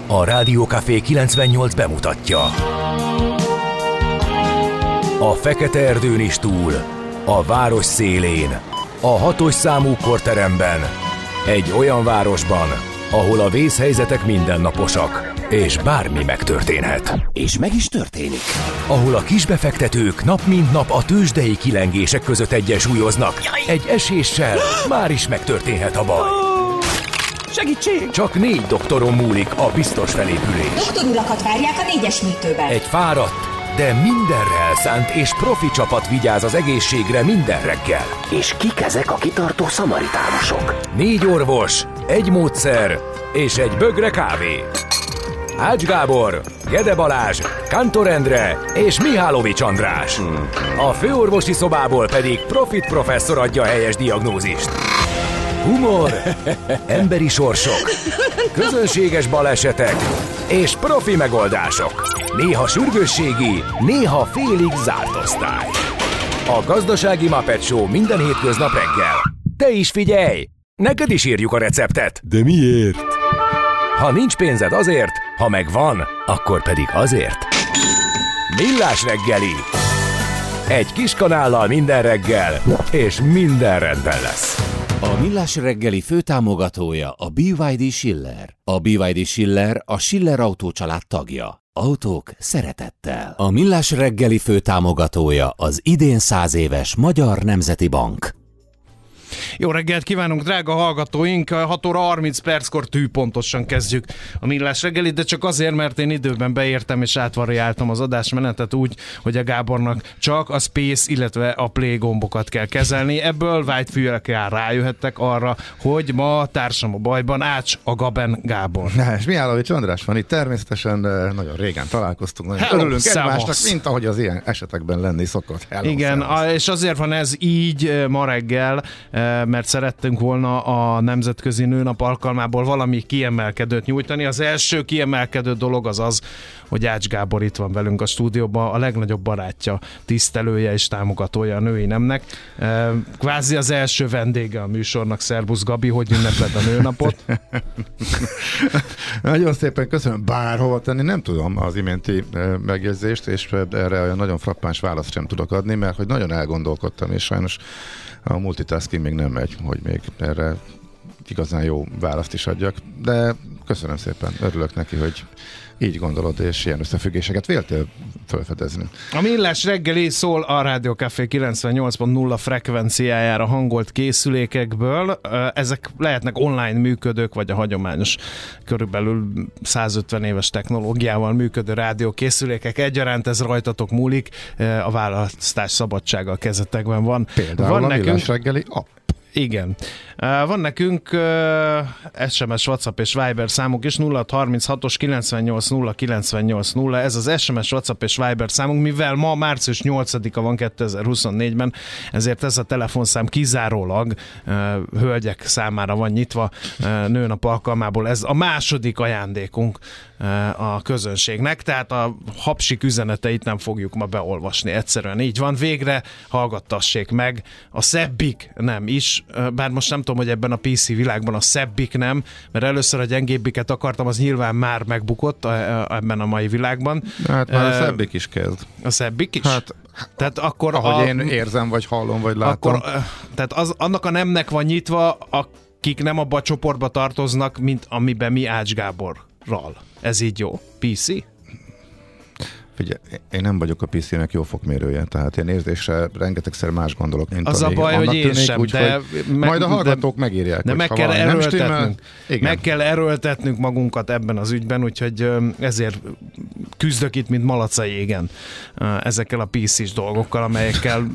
A Rádiókafé 98 bemutatja. A fekete erdőn is túl, a város szélén, a 6-os számú korteremben, egy olyan városban, ahol a vészhelyzetek mindennaposak, és bármi megtörténhet. És meg is történik. Ahol a kisbefektetők nap mint nap a tőzsdei kilengések között egyensúlyoznak. Egy eséssel már is megtörténhet a baj. Segítség! Csak 4 doktoron múlik a biztos felépülés. Doktor urakat várják a 4-es műtőben. Egy fáradt, de mindenre elszánt és profi csapat vigyáz az egészségre minden reggel. És kik ezek a kitartó szamaritánusok? 4 orvos, egy módszer és egy bögre kávé. Ács Gábor, Gede Balázs, Kántor Endre és Mihálovics András. A főorvosi szobából pedig Profit professzor adja a helyes diagnózist. Humor, emberi sorsok, közönséges balesetek és profi megoldások. Néha sürgősségi, néha félig zárt osztály. A Gazdasági Muppet Show minden hétköznap reggel. Te is figyelj! Neked is írjuk a receptet. De miért? Ha nincs pénzed azért, ha megvan, akkor pedig azért. Millás reggeli. Egy kis kanállal minden reggel, és minden rendben lesz. A Millás reggeli főtámogatója a BYD Schiller. A BYD Schiller a Schiller Autó család tagja. Autók szeretettel. A Millás reggeli főtámogatója az idén 100 éves Magyar Nemzeti Bank. Jó reggelt kívánunk, drága hallgatóink! 6 óra 30 perckor tűpontosan kezdjük a Millás reggelit, de csak azért, mert én időben beértem és átvariáltam az adásmenetet úgy, hogy a Gábornak csak a Space, illetve a Play gombokat kell kezelni. Ebből vágyfülekkel rájöhettek arra, hogy ma társam a bajban Ács a Gaben Gábor. És Mihálovics András van itt, természetesen nagyon régen találkoztunk, nagyon Hello, örülünk egymásnak, szavasz. mint ahogy az ilyen esetekben lenni szokott. Hello, Igen, szavasz. és azért van ez így ma reggel, mert szerettünk volna a Nemzetközi Nőnap alkalmából valami kiemelkedőt nyújtani. Az első kiemelkedő dolog az, hogy Ács Gábor itt van velünk a stúdióban, a legnagyobb barátja, tisztelője és támogatója a női nemnek. Kvázi az első vendége a műsornak. Szerbusz Gabi, hogy ünnepled a nőnapot? Nagyon szépen köszönöm, bárhova tenni, nem tudom az iménti megjegyzést, és erre olyan nagyon frappáns választ sem tudok adni, mert hogy nagyon elgondolkodtam, és sajnos a multitasking még nem megy, hogy még erre igazán jó választ is adjak, de köszönöm szépen, örülök neki, hogy így gondolod, és ilyen összefüggéseket véltél felfedezni. A Millás reggeli szól a Rádiókafé 98.0 frekvenciájára hangolt készülékekből. Ezek lehetnek online működők, vagy a hagyományos, körülbelül 150 éves technológiával működő rádiókészülékek. Egyaránt ez rajtatok múlik, a választás szabadsága a kezetekben van. Például a Millás reggeli app. Igen. Van nekünk SMS, WhatsApp és Viber számunk is, 0636-os 980980. Ez az SMS, WhatsApp és Viber számunk, mivel ma március 8-a van 2024-ben, ezért ez a telefonszám kizárólag hölgyek számára van nyitva nőnap alkalmából. Ez a második ajándékunk a közönségnek, tehát a hapsik üzeneteit nem fogjuk ma beolvasni. Egyszerűen így van. Végre hallgattassék meg. A szebbik nem is, bár most nem tudom, hogy ebben a PC világban a szebbik nem, mert először a gyengébbiket akartam, az nyilván már megbukott ebben a mai világban. Hát már a szebbik is kezd. A szebbik is? Hát, tehát akkor ahogy én érzem, vagy hallom, vagy látom. Akkor, tehát annak a nemnek van nyitva, akik nem abba a csoportba tartoznak, mint amiben mi Ács Gáborral. Ez így jó. PC? Figyelj, én nem vagyok a PC-nek jó fokmérője, tehát én érzésre rengetegszer más gondolok, mint az a baj, hogy én tűnik, sem, de majd a hallgatók megírják, de meg kell erőltetnünk. Meg kell erőltetnünk magunkat ebben az ügyben, úgyhogy ezért küzdök itt, mint malac a jégen ezekkel a PC-s dolgokkal, amelyekkel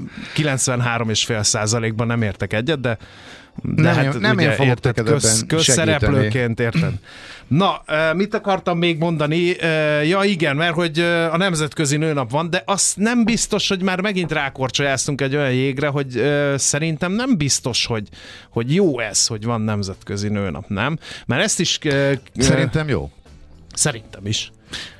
93,5%-ban nem értek egyet, de nem én fogok neked ebben közszereplőként, érted? Na, mit akartam még mondani? Ja igen, mert hogy a Nemzetközi Nőnap van, de azt nem biztos, hogy már megint rákorcsolyáztunk egy olyan jégre, hogy szerintem nem biztos, hogy jó ez, hogy van Nemzetközi Nőnap, nem? Mert ezt is... Szerintem jó. Szerintem is.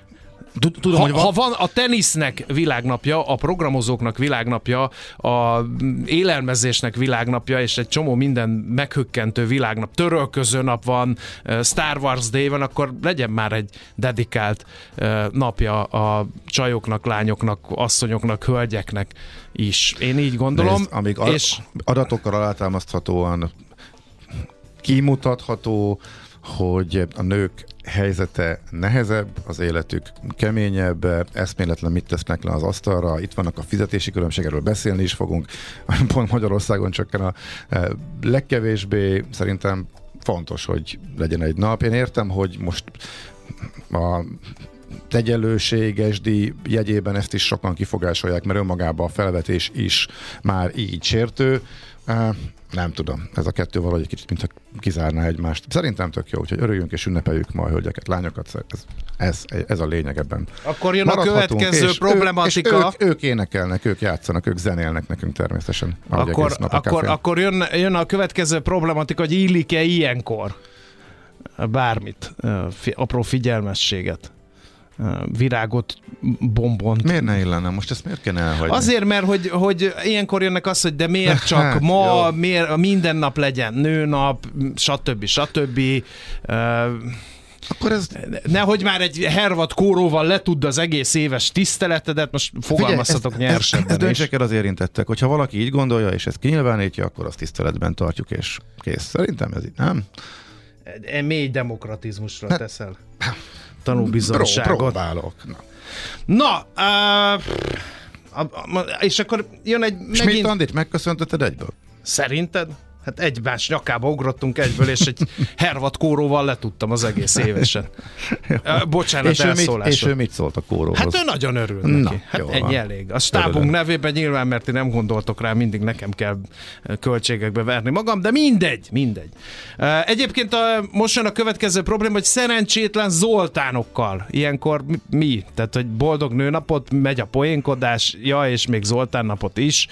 Tudom, hogy van. Ha van a tenisznek világnapja, a programozóknak világnapja, a élelmezésnek világnapja, és egy csomó minden meghökkentő világnap, törölköző nap van, Star Wars Day van, akkor legyen már egy dedikált napja a csajoknak, lányoknak, asszonyoknak, hölgyeknek is. Én így gondolom. Nézd, amíg adatokkal alátámaszthatóan kimutatható, hogy a nők helyzete nehezebb, az életük keményebb, eszméletlen mit tesznek le az asztalra, itt vannak a fizetési különbségről, beszélni is fogunk, pont Magyarországon csökken a legkevésbé, szerintem fontos, hogy legyen egy nap. Én értem, hogy most a egyenlőségesdi jegyében ezt is sokan kifogásolják, mert önmagában a felvetés is már így sértő. Nem tudom, ez a kettő valahogy egy kicsit mintha kizárná egymást. Szerintem tök jó, úgyhogy örüljünk és ünnepeljük ma a hölgyeket, lányokat, ez a lényeg ebben. Akkor jön a következő problematika. Ők énekelnek, ők játszanak, ők zenélnek nekünk természetesen. Akkor jön a következő problematika, hogy illik-e ilyenkor bármit, apró figyelmességet, virágot, bombont. Miért ne illene? Most ezt miért kellene elhagyni? Azért, mert hogy ilyenkor jönnek az, hogy de miért csak ma, miért minden nap legyen nőnap, stb. Akkor ez... Nehogy már egy hervad kóróval letudd az egész éves tiszteletedet, most fogalmazhatok nyersebben is. Ez döntsék el az érintettek, hogyha valaki így gondolja, és ezt kinyilvánítja, akkor azt tiszteletben tartjuk, és kész. Szerintem ez így, nem? Mély demokratizmusra teszel tanúbizonyságot. Próbálok. Na, és akkor jön egy megint... Schmidt Andit megköszöntötted egyből? Szerinted? Hát egymás nyakába ugrottunk egyből, és egy hervad kóróval letudtam az egész évesen. Bocsánat, elszólásra. És ő mit szólt a kóróhoz? Hát ő nagyon örül neki. Hát ennyi elég. A stábunk nevében nyilván, mert ti nem gondoltok rá, mindig nekem kell költségekbe verni magam, de mindegy. Egyébként most jön a következő probléma, hogy szerencsétlen Zoltánokkal. Ilyenkor mi? Tehát, hogy boldog nőnapot, megy a poénkodás, és még Zoltán napot is.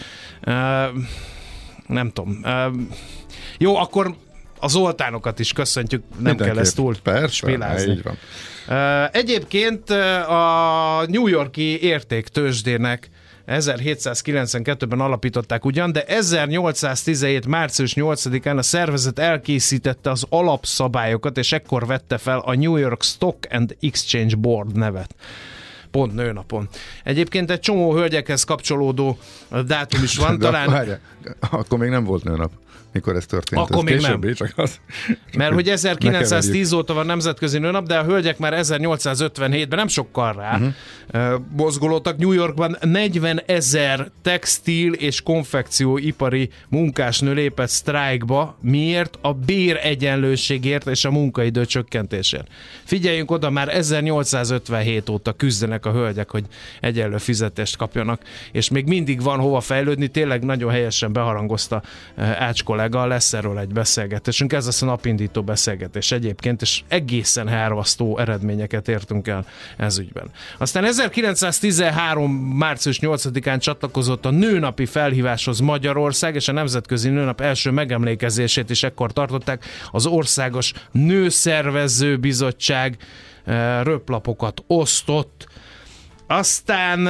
Nem tudom. Jó, akkor a Zoltánokat is köszöntjük, nem mindenképp kell ezt túl spilázni. Így van. Egyébként a New York-i értéktőzsdének 1792-ben alapították ugyan, de 1817. március 8-án a szervezet elkészítette az alapszabályokat, és ekkor vette fel a New York Stock and Exchange Board nevet. Pont nőnapon. Egyébként egy csomó hölgyekhez kapcsolódó dátum is van, talán... Várjál, akkor még nem volt nőnap, mikor ez történt. Akkor ez még későbbi, nem. Csak az... Mert hogy 1910 óta van nemzetközi nőnap, de a hölgyek már 1857-ben nem sokkal rá mozgolódtak. New Yorkban 40 000 textil és konfekcióipari munkásnő lépett sztrájkba. Miért? A béregyenlőségért és a munkaidő csökkentésért. Figyeljünk oda, már 1857 óta küzdenek a hölgyek, hogy egyenlő fizetést kapjanak, és még mindig van hova fejlődni. Tényleg nagyon helyesen beharangozta Ács kollega, lesz erről egy beszélgetésünk. Ez lesz a napindító beszélgetés egyébként, és egészen hervasztó eredményeket értünk el ez ügyben. Aztán 1913. március 8-án csatlakozott a nőnapi felhíváshoz Magyarország, és a Nemzetközi Nőnap első megemlékezését is ekkor tartották. Az Országos Nőszervező Bizottság röplapokat osztott. Aztán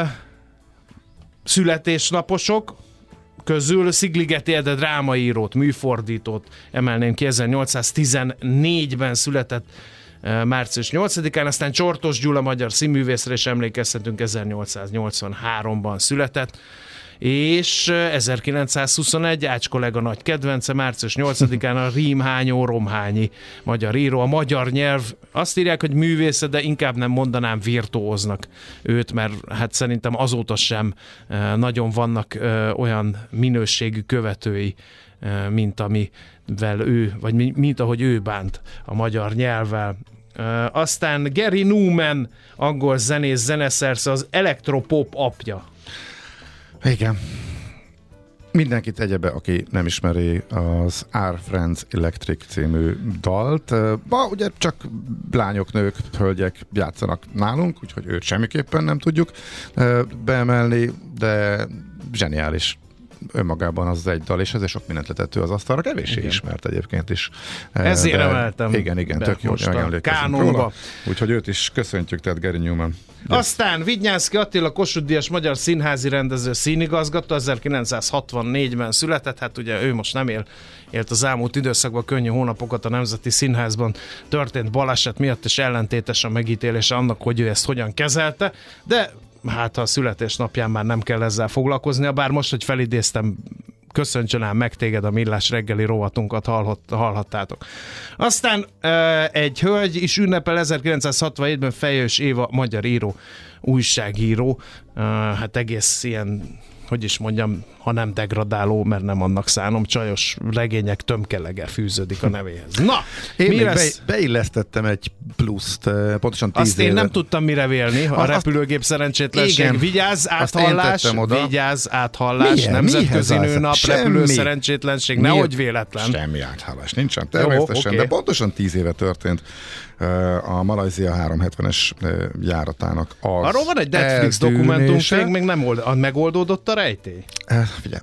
születésnaposok közül Szigligeti Ede drámaírót, műfordítót emelném ki, 1814-ben született március 8-án, aztán Csortos Gyula magyar színművészre is emlékezhetünk, 1883-ban született, és 1921 Ács kollega nagy kedvence, március 8-án a Rímhányó Romhányi magyar író. A magyar nyelv, azt írják, hogy művésze, de inkább nem mondanám virtuóznak őt, mert hát szerintem azóta sem nagyon vannak olyan minőségű követői, mint amivel ő, vagy mint ahogy ő bánt a magyar nyelvvel. Aztán Gary Numan, angol zenész, zeneszerző, az elektropop apja. Igen. Mindenki tegye be, aki nem ismeri az Our Friends Electric című dalt. Ugye csak lányok, nők, hölgyek játszanak nálunk, úgyhogy őt semmiképpen nem tudjuk beemelni, de zseniális önmagában az egy dal, és ezért sok mindent letett ő az asztalra, kevéssé ismert egyébként is. Ezért emeltem. Igen, tök jó, hogy emlékezünk róla. Úgyhogy őt is köszöntjük, tehát Gary Newman. Aztán Vidnyánszky Attila, Kossuth-díjas magyar színházi rendező, színigazgató, 1964-ben született, hát ugye ő most nem élt az elmúlt időszakban könnyű hónapokat a Nemzeti Színházban, történt baleset miatt, és ellentétes a megítélése annak, hogy ő ezt hogyan kezelte, de hát a születésnapján már nem kell ezzel foglalkoznia, bár most, hogy felidéztem, köszöntsön ám meg téged, a Millás reggeli rovatunkat hallhattátok. Aztán egy hölgy is ünnepel, 1967-ben Fejős Éva, magyar író, újságíró, hát egész ilyen, hogy is mondjam, ha nem degradáló, mert nem annak szánom, csajos regények tömkelege fűződik a nevéhez. Na, én mi még lesz? Beillesztettem egy pluszt, pontosan 10 Azt én nem tudtam mire vélni, a repülőgép szerencsétlenség. Igen. Vigyázz, áthallás, nemzetközi nőnap, repülő szerencsétlenség, nehogy véletlen. Semmi áthallás nincsen, természetesen, okay. De pontosan 10 éve történt a Malajzia 370-es járatának az arról van egy Netflix dokumentumfilm, még nem megoldódott a rejtély? Figyelj,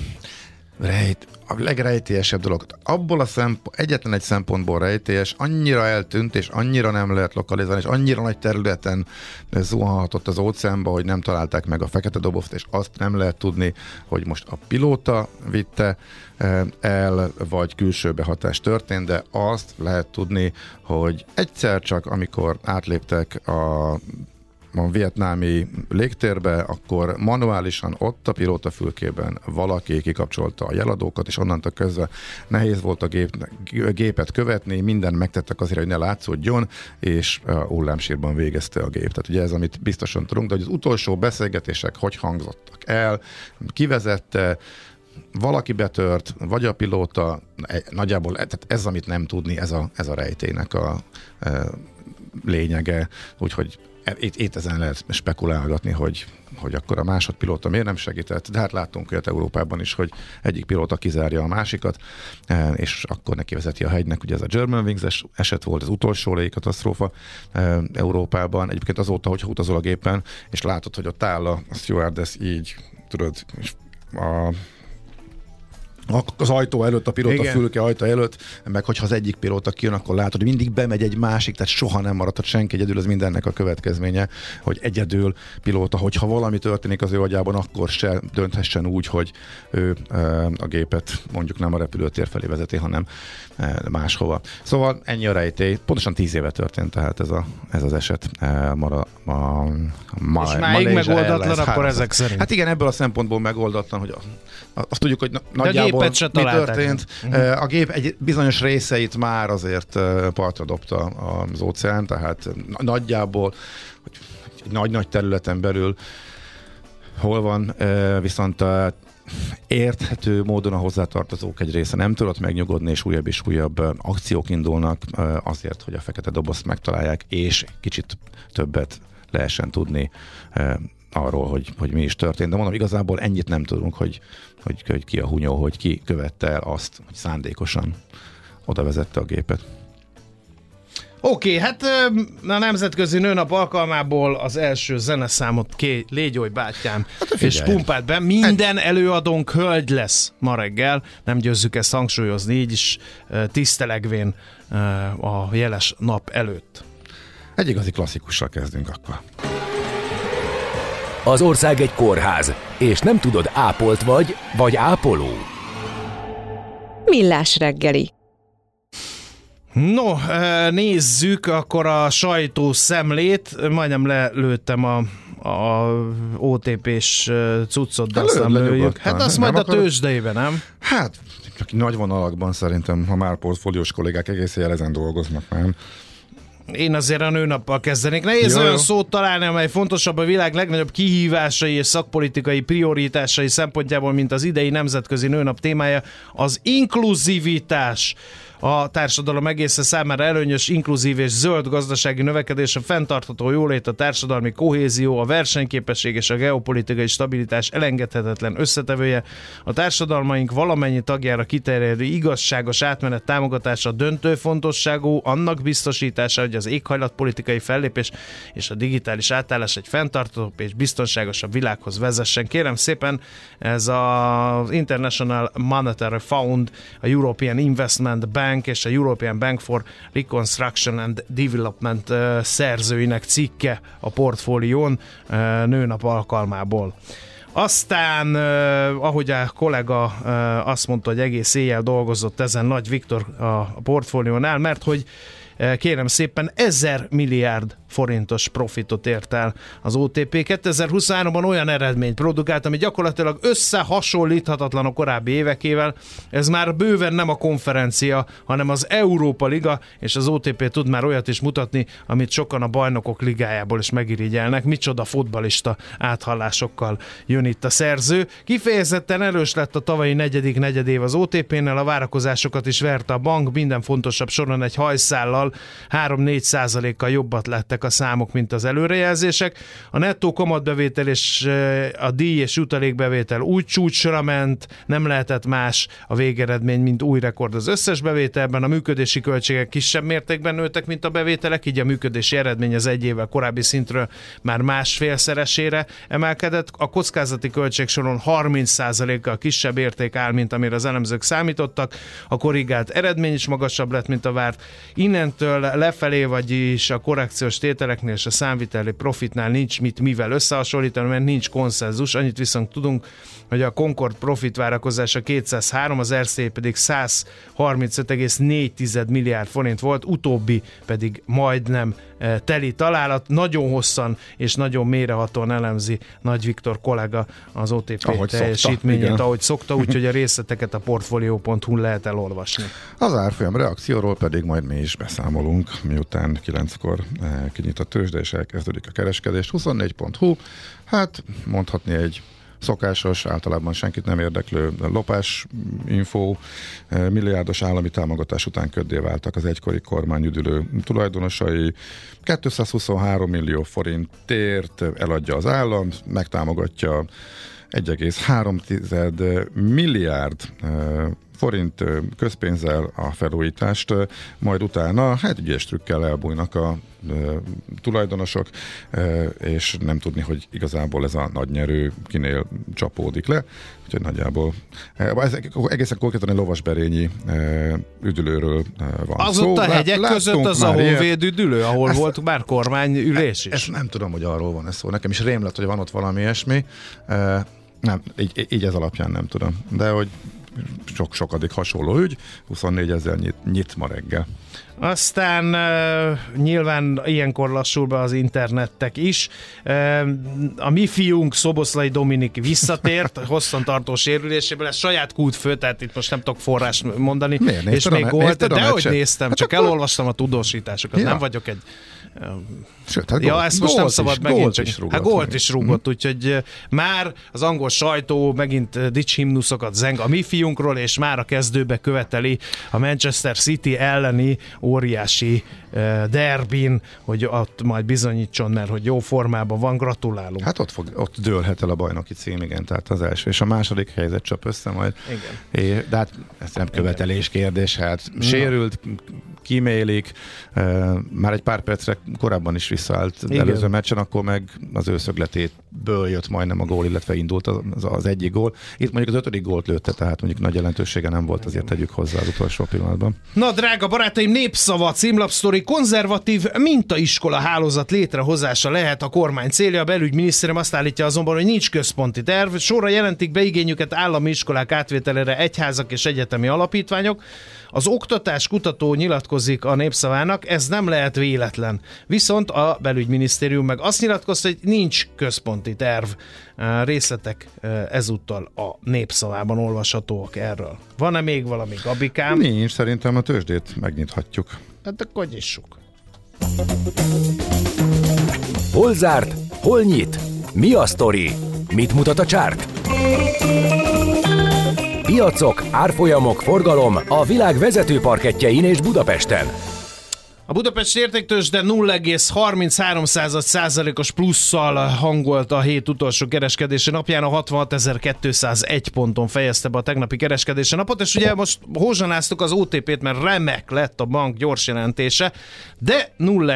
a legrejtélyesebb dolog. Abból egyetlen egy szempontból rejtélyes, annyira eltűnt, és annyira nem lehet lokalizálni, és annyira nagy területen zuhanhatott az óceánba, hogy nem találták meg a fekete dobozt, és azt nem lehet tudni, hogy most a pilóta vitte el, vagy külső behatás történt, de azt lehet tudni, hogy egyszer csak, amikor átléptek a vietnámi légtérbe, akkor manuálisan ott a pilótafülkében valaki kikapcsolta a jeladókat, és onnantól kezdve nehéz volt a gépet követni, mindent megtettek azért, hogy ne látszódjon, és hullámsírban végezte a gép. Tehát ugye ez, amit biztosan tudunk, de hogy az utolsó beszélgetések hogy hangzottak el, kivezette, valaki betört, vagy a pilóta, nagyjából tehát ez, amit nem tudni, ez a rejtélynek a lényege, úgyhogy itt ezen lehet spekulálgatni, hogy akkor a másodpilóta miért nem segített, de hát láttunk olyat Európában is, hogy egyik pilóta kizárja a másikat, és akkor neki vezeti a hegynek, ugye ez a Germanwings eset volt, az utolsó légi katasztrófa Európában. Egyébként azóta, hogyha utazol a gépen, és látod, hogy ott áll a stewardess így, tudod, és az ajtó előtt, a pilóta fülke ajtó előtt, meg hogyha az egyik pilóta kijön, akkor látod, hogy mindig bemegy egy másik, tehát soha nem maradhat senki egyedül, ez mindennek a következménye, hogy egyedül pilóta, hogyha valami történik az ő agyában, akkor se dönthessen úgy, hogy ő a gépet mondjuk nem a repülőtér felé vezeti, hanem máshova. Szóval ennyi a rejtély. Pontosan 10 éve történt tehát ez az eset. És máig megoldatlan, akkor ezek szerint. Hát igen, ebből a szempontból megoldatlan, hogy azt tudjuk, hogy nagyjából mi történt. A gép egy bizonyos részeit már azért partra dobta az óceán, tehát nagyjából egy nagy-nagy területen belül hol van, viszont érthető módon a hozzátartozók egy része nem tudott megnyugodni, és újabb akciók indulnak azért, hogy a fekete dobozt megtalálják, és kicsit többet lehessen tudni arról, hogy mi is történt. De mondom, igazából ennyit nem tudunk, hogy ki a hunyó, hogy ki követte el azt, hogy szándékosan oda vezette a gépet. Oké, hát a Nemzetközi Nőnap alkalmából az első zeneszámot Légyolj bátyám, hát és pumpált be. Minden előadónk hölgy lesz ma reggel, nem győzzük ezt hangsúlyozni, így is tisztelegvén a jeles nap előtt. Egy igazi klasszikussal kezdünk akkor. Az ország egy kórház, és nem tudod, ápolt vagy ápoló. Millás reggeli. No, nézzük akkor a sajtó szemlét. Majdnem lelőttem a OTP-s cuccot, de azt nem lőjük. Hát azt majd a tőzsdeiben, nem? Hát, csak nagy vonalakban szerintem, ha már portfóliós kollégák egész éjjel ezen dolgoznak, nem? Én azért a nőnappal kezdenék. Nehéz olyan szót találni, amely fontosabb a világ legnagyobb kihívásai és szakpolitikai prioritásai szempontjából, mint az idei Nemzetközi Nőnap témája, az inkluzivitás. a társadalom egészen számára előnyös, inkluzív és zöld gazdasági növekedés, a fenntartható jólét, a társadalmi kohézió, a versenyképesség és a geopolitikai stabilitás elengedhetetlen összetevője. A társadalmaink valamennyi tagjára kiterjedő igazságos átmenet támogatása döntő fontosságú, annak biztosítása, hogy az éghajlatpolitikai fellépés és a digitális átállás egy fenntarthatóbb és biztonságosabb világhoz vezessen. Kérem szépen, ez az International Monetary Fund, a European Investment Bank és a European Bank for Reconstruction and Development szerzőinek cikke a portfólión nőnap alkalmából. Aztán, ahogy a kollega azt mondta, hogy egész éjjel dolgozott ezen Nagy Viktor a portfóliónál, mert hogy kérem szépen 1000 milliárd forintos profitot ért el az OTP. 2023-ban olyan eredményt produkált, ami gyakorlatilag összehasonlíthatatlan a korábbi évekével. Ez már bőven nem a konferencia, hanem az Európa Liga, és az OTP tud már olyat is mutatni, amit sokan a Bajnokok Ligájából is megirigyelnek. Micsoda futballista áthallásokkal jön itt a szerző. Kifejezetten erős lett a tavalyi negyedik negyedév az OTP-nél, a várakozásokat is verte a bank, minden fontosabb soron egy hajszállal 3-4%-kal jobbat lettek a számok, mint az előrejelzések. A nettó kamatbevétel és a díj és jutalékbevétel úgy csúcsra ment, nem lehetett más a végeredmény, mint új rekord az összes bevételben. A működési költségek kisebb mértékben nőttek, mint a bevételek, így a működési eredmény az egy évvel korábbi szintről már másfélszeresére emelkedett. A kockázati költségsoron 30%-kal kisebb érték áll, mint amire az elemzők számítottak. A korrigált eredmény is magasabb lett, mint a várt. Innentől lefelé, vagyis a korrekciós tételeknél és a számviteli profitnál nincs mit mivel összehasonlítani, mert nincs konszenzus. Annyit viszont tudunk, hogy a Concord profit várakozása 203, az RCE pedig 135,4 milliárd forint volt, utóbbi pedig majdnem teli találat. Nagyon hosszan és nagyon mélyrehatóan elemzi Nagy Viktor kollega az OTP teljesítményét, ahogy szokta, úgyhogy a részleteket a portfolio.hu-n lehet elolvasni. Az árfolyam reakcióról pedig majd mi is beszámolunk, miután 9-kor kinyit a tőzsde és elkezdődik a kereskedés. 24.hu, hát mondhatni egy szokásos, általában senkit nem érdeklő lopás info, milliárdos állami támogatás után köddé váltak az egykori kormány üdülő tulajdonosai. 223 millió forintért eladja az állam, megtámogatja 1,3 milliárd forint közpénzzel a felújítást, majd utána hát ügyes trükkel elbújnak a tulajdonosok, és nem tudni, hogy igazából ez a nagy nyerő kinél csapódik le. Úgyhogy nagyjából egészen konkrétan egy lovasberényi üdülőről van az szó. Ott a hegyek között az a honvéd üdülő, ahol volt már kormányülés is. Ezt nem tudom, hogy arról van ez szó. Nekem is rém lett, hogy van ott valami ilyesmi. Nem, így ez alapján nem tudom. De hogy sokadik hasonló ügy, 24 000 nyit ma reggel. Aztán nyilván ilyenkor lassul be az internettek is. A mi fiunk Szoboszlai Dominik visszatért hosszantartó sérüléséből, ez saját kútfő, tehát itt most nem tudok forrás mondani. Miért és még gólt, de hogy néztem, hát csak elolvastam a tudósításokat, nem vagyok egy... Sőt, hát ezt most nem szabad megint csak. Gólt is rúgott, Mhm. úgyhogy már az angol sajtó megint dicshimnuszokat zeng a mi fiunkról, és már a kezdőbe követeli a Manchester City elleni óriási derbin, hogy ott majd bizonyítson, mert hogy jó formában van, gratulálunk. Hát ott dőlhet el a bajnoki cím, igen, tehát az első és a második helyzet csap össze majd. Igen. De hát ez nem követelés kérdés, hát sérült, kímélik, már egy pár percre korábban is visszaállt előző meccsen, akkor meg az ő szögletéből jött majdnem a gól, illetve indult az egyik gól. Itt mondjuk az 5. gólt lőtte, tehát mondjuk nagy jelentősége nem volt, azért tegyük hozzá az utolsó pillanatban. Na, drága barátaim, Népszava címlapsztori, konzervatív mintaiskola hálózat létrehozása lehet a kormány célja. A belügyminisztérium azt állítja azonban, hogy nincs központi terv. Sorra jelentik be igényüket állami iskolák átvételére egyházak és egyetemi alapítványok. Az oktatáskutató nyilatkozik a Népszavának, ez nem lehet véletlen. Viszont a belügyminisztérium meg azt nyilatkozta, hogy nincs központi terv. Részletek ezúttal a Népszavában olvashatóak erről. Van-e még valami, Gabikám? Nincs, szerintem a tőzsdét megnyithatjuk. Hát akkor nyissuk. Hol zárt? Hol nyit? Mi a sztori? Mit mutat a csárt? Piacok, árfolyamok, forgalom a világ vezető parkettjein és Budapesten. A Budapesti Értéktőzsde 0,33%-os plusszal hangolt a hét utolsó kereskedési napján, a 66.201 ponton fejezte be a tegnapi kereskedési napot, és ugye most hózsanáztuk az OTP-t, mert remek lett a bank gyors jelentése, de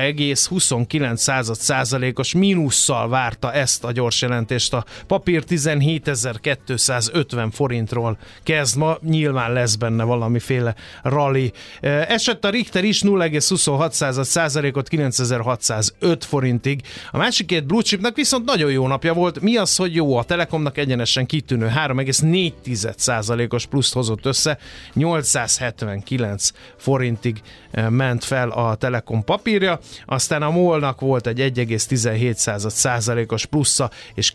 0,29%-os mínusszal várta ezt a gyors jelentést. A papír 17.250 forintról kezd ma, nyilván lesz benne valamiféle rally. Esett a Richter is 0,26%-ot 9605 forintig. A másik két blue chipnek viszont nagyon jó napja volt. Mi az, hogy jó? A Telekomnak egyenesen kitűnő 3,4%-os pluszt hozott össze, 879 forintig ment fel a Telekom papírja, aztán a MOL-nak volt egy 1,17%-os plusza, és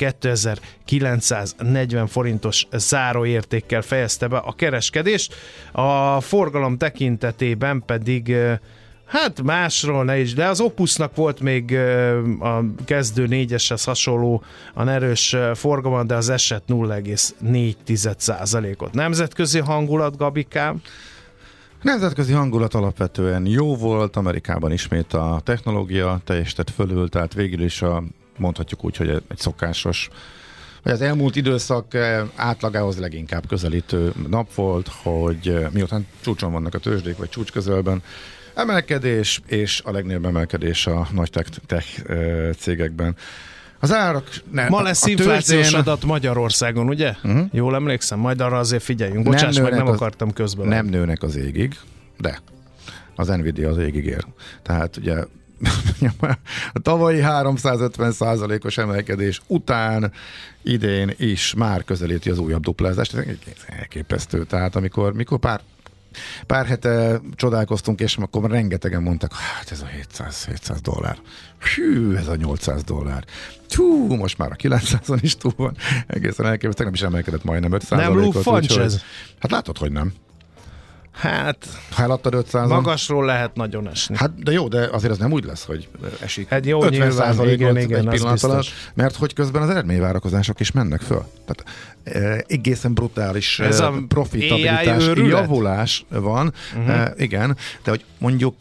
2940 forintos záróértékkel fejezte be a kereskedést. A forgalom tekintetében pedig hát másról ne is, de az Opusnak volt még a kezdő 4-eshez hasonló a erős forgalom, de az esett 0,4%-ot. Nemzetközi hangulat, Gabikám? Nemzetközi hangulat alapvetően jó volt, Amerikában ismét a technológia teljesített fölül, tehát végül is mondhatjuk úgy, hogy egy szokásos, vagy az elmúlt időszak átlagához leginkább közelítő nap volt, hogy miután csúcson vannak a tőzsdék, vagy csúcs közelben, emelkedés, és a legnagyobb emelkedés a nagy tech cégekben. Az árak... Ma lesz inflációs adat Magyarországon, ugye? Jól emlékszem, majd arra azért figyeljünk. Bocsáss meg, nem akartam közben. Nem nőnek az égig, de az Nvidia az égig ér. Tehát ugye a tavalyi 350%-os emelkedés után idén is már közelíti az újabb duplázást. Ez elképesztő. Tehát amikor pár hete csodálkoztunk, és akkor rengetegen mondták, hát ez a 700 dollár. Hű, ez a 800 dollár. Hú, most már a 900-on is túl van. Egészen elképesztő. Tegnap is emelkedett majdnem 5%-ot. Nem lufancs ez? Hát látod, hogy nem. Hát, ha eladtad 500-on, magasról lehet nagyon esni. Hát, de jó, de azért az nem úgy lesz, hogy esik hát jó, 50%-ot egy pillanat alatt, biztos. mert hogy közben az eredményvárakozások is mennek föl. Tehát egészen brutális profitabilitás javulás van. Igen, de hogy mondjuk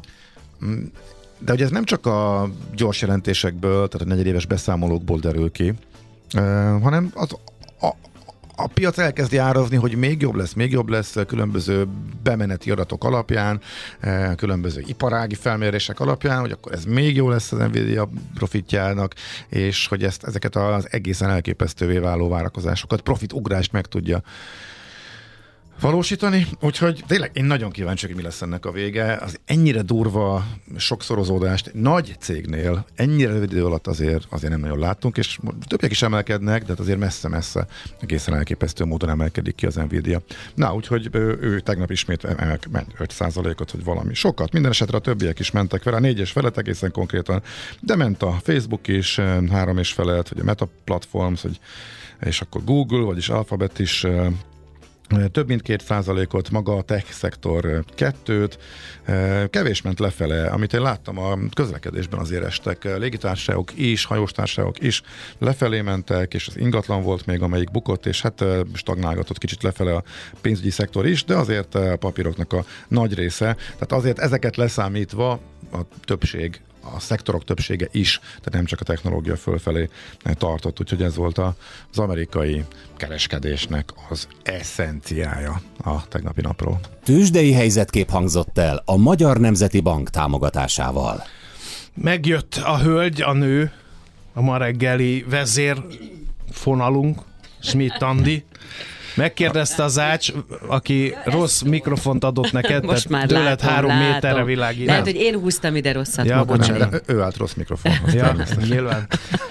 de hogy ez nem csak a gyors jelentésekből, tehát a negyedéves beszámolókból derül ki, hanem a piac elkezdi árazni, hogy még jobb lesz különböző bemeneti adatok alapján, különböző iparági felmérések alapján, hogy akkor ez még jó lesz az Nvidia profitjának, és hogy ezeket az egészen elképesztővé váló várakozásokat, profitugrást meg tudja valósítani, úgyhogy tényleg én nagyon kíváncsi, hogy mi lesz ennek a vége. Az ennyire durva sokszorozódást nagy cégnél ennyire rövid idő alatt azért nem nagyon láttunk, és többiek is emelkednek, de azért messze-messze egészen elképesztő módon emelkedik ki az Nvidia. Na, úgyhogy ő tegnap ismét ment 5%-ot, hogy valami sokat. Minden esetre a többiek is mentek vele, a 4-es felet egészen konkrétan, de ment a Facebook is 3,5 felet, vagy a Meta Platforms, és akkor Google, vagyis Alphabet is több mint 2%-ot, maga a tech szektor 2%, kevés ment lefele, amit én láttam a közlekedésben azért estek, légitársaságok is, hajóstársaságok is lefelé mentek, és az ingatlan volt még, amelyik bukott, és hát stagnálgatott kicsit lefele a pénzügyi szektor is, de azért a papíroknak a nagy része, tehát azért ezeket leszámítva a többség, a szektorok többsége is, tehát nem csak a technológia fölfelé tartott, úgyhogy ez volt az amerikai kereskedésnek az eszenciája a tegnapi napról. Tőzsdei helyzetkép hangzott el a Magyar Nemzeti Bank támogatásával. Megjött a hölgy, a nő, a ma reggeli vezérfonalunk, Schmidt Andi. Megkérdezte az Ács, aki rossz mikrofont adott neked, most már tőled látom, 3 méterre világít. Lehet, hogy én húztam ide rosszat Ja, magam bocsánat. elé. Ő állt rossz mikrofonhoz. Ja, nyilván.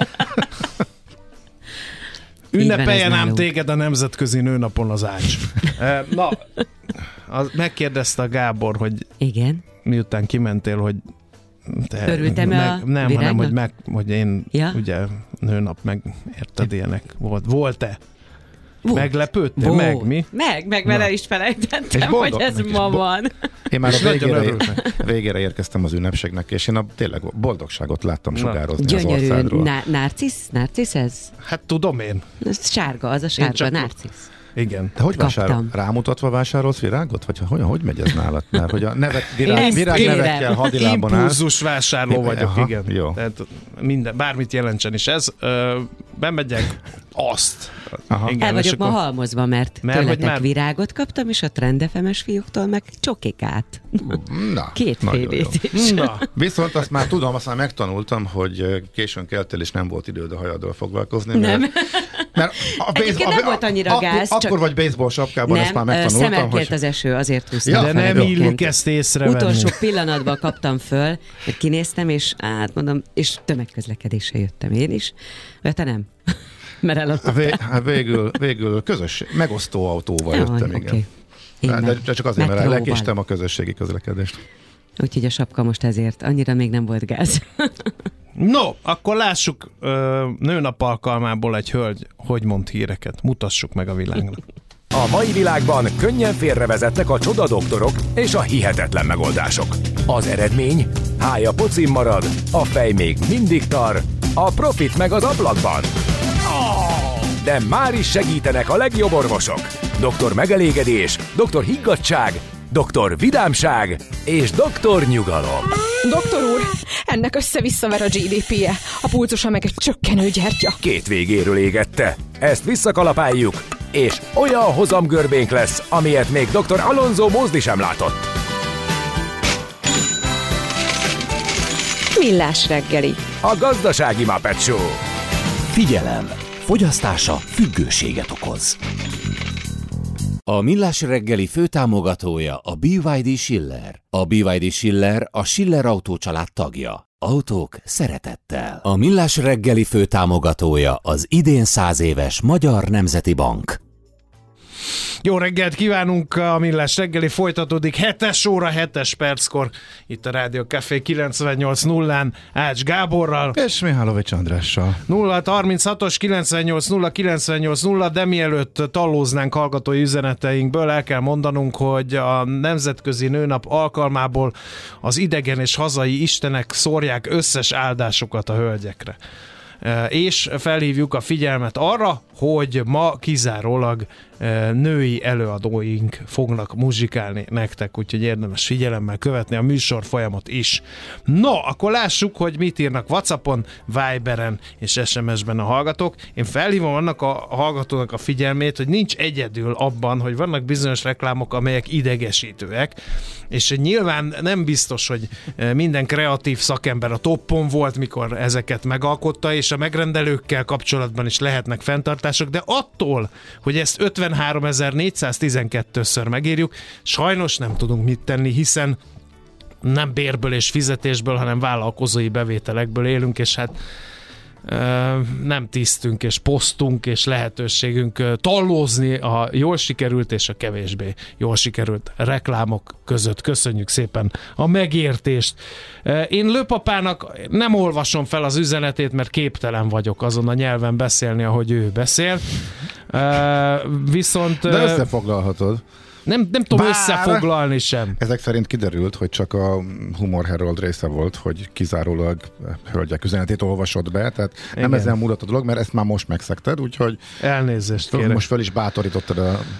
Ünnepeljen ám téged a Nemzetközi Nőnapon az Ács. Na, megkérdezte a Gábor, hogy igen, miután kimentél, hogy örültem a nem, virágnak? hanem hogy én ugye nőnap meg érted ilyenek volt-e? Meglepődtél? Meg mi? Meg vele is felejtettem, hogy ez ma van. Én már a végére érkeztem az ünnepségnek, és én tényleg boldogságot láttam sugározni gyönyörű, az országról. Narcisz ez? Hát tudom én. Ez sárga, az a sárga, csak narcisz. Igen. De hogy rámutatva vásárolsz virágot? Vagy hogy megy ez nálad? Mert hogy a virágnevekkel hadilában állsz. Impulzus vásárló vagyok, aha, igen. Jó. Tehát bármit jelentsen is ez. Bemegyek, azt. Igen, el vagyok ma halmozva, mert tőletek virágot kaptam, és a Trend FM-es fiúktól meg csokikát. Na, 2 CD-t is. Viszont azt már tudom, azt már megtanultam, hogy későn keltél, és nem volt időd a hajaddal foglalkozni. Nem. Mert nem volt annyira gáz. Akkor vagy baseball sapkában, ezt már megtanultam. Szemelkért az eső, azért húztam. Ja, de nem illük ezt észrevenni. Utolsó pillanatban kaptam föl, hogy kinéztem, és mondom, és tömegközlekedésre jöttem én is. Vagy te nem? Mert eladottam. Végül közös, megosztó autóval jöttem, igen. Okay. De csak azért, mert lekéstem a közösségi közlekedést. Úgyhogy a sapka most ezért. Annyira még nem volt gáz. No, akkor lássuk nőnap alkalmából egy hölgy, hogy mond híreket. Mutassuk meg a világnak. A mai világban könnyen félrevezetnek a csodadoktorok és a hihetetlen megoldások. Az eredmény? Hája pocim marad, a fej még mindig tar, a profit meg az ablakban. De már is segítenek a legjobb orvosok. Doktor Megelégedés, Doktor Higgadtság, Doktor Vidámság és Doktor Nyugalom. Doktor úr, ennek össze-visszaver a GDP-je, a pulzusa meg egy csökkenő gyertya. 2 végéről égette. Ezt visszakalapáljuk, és olyan hozamgörbénk lesz, amilyet még Dr. Alonso Mózdi sem látott. Millás reggeli. A gazdasági Muppet Show. Figyelem! Fogyasztása függőséget okoz. A Millás reggeli főtámogatója a BYD Schiller. A BYD Schiller a Schiller autócsalád tagja. Autók szeretettel. A Millás reggeli főtámogatója az idén 100 éves Magyar Nemzeti Bank. Jó reggelt kívánunk, a Millás reggeli folytatódik 7 óra 7 perckor. Itt a Rádió Café 98.0-án Ács Gáborral. És Mihálovics Andrással. 0-36-os 98.0, de mielőtt tallóznánk hallgatói üzeneteinkből, el kell mondanunk, hogy a Nemzetközi Nőnap alkalmából az idegen és hazai istenek szórják összes áldásokat a hölgyekre. És felhívjuk a figyelmet arra, hogy ma kizárólag női előadóink fognak muzsikálni nektek, úgyhogy érdemes figyelemmel követni a műsor folyamot is. No, akkor lássuk, hogy mit írnak WhatsAppon, Viberen és SMS-ben a hallgatók. Én felhívom annak a hallgatónak a figyelmét, hogy nincs egyedül abban, hogy vannak bizonyos reklámok, amelyek idegesítőek, és nyilván nem biztos, hogy minden kreatív szakember a toppon volt, mikor ezeket megalkotta, és a megrendelőkkel kapcsolatban is lehetnek fenntartások, de attól, hogy ezt 53.412-ször megírjuk, sajnos nem tudunk mit tenni, hiszen nem bérből és fizetésből, hanem vállalkozói bevételekből élünk, és hát nem tisztünk és posztunk és lehetőségünk tallózni a jól sikerült és a kevésbé jól sikerült reklámok között. Köszönjük szépen a megértést. Én Lőpapának nem olvasom fel az üzenetét, mert képtelen vagyok azon a nyelven beszélni, ahogy ő beszél. Viszont... De összefoglalhatod. Nem tudom összefoglalni sem. Ezek szerint kiderült, hogy csak a Humor Herald része volt, hogy kizárólag hölgyek üzenetét olvasod be, tehát nem ezen múlott a dolog, mert ezt már most megszegted, úgyhogy elnézést kérek. Most fel is bátorítottad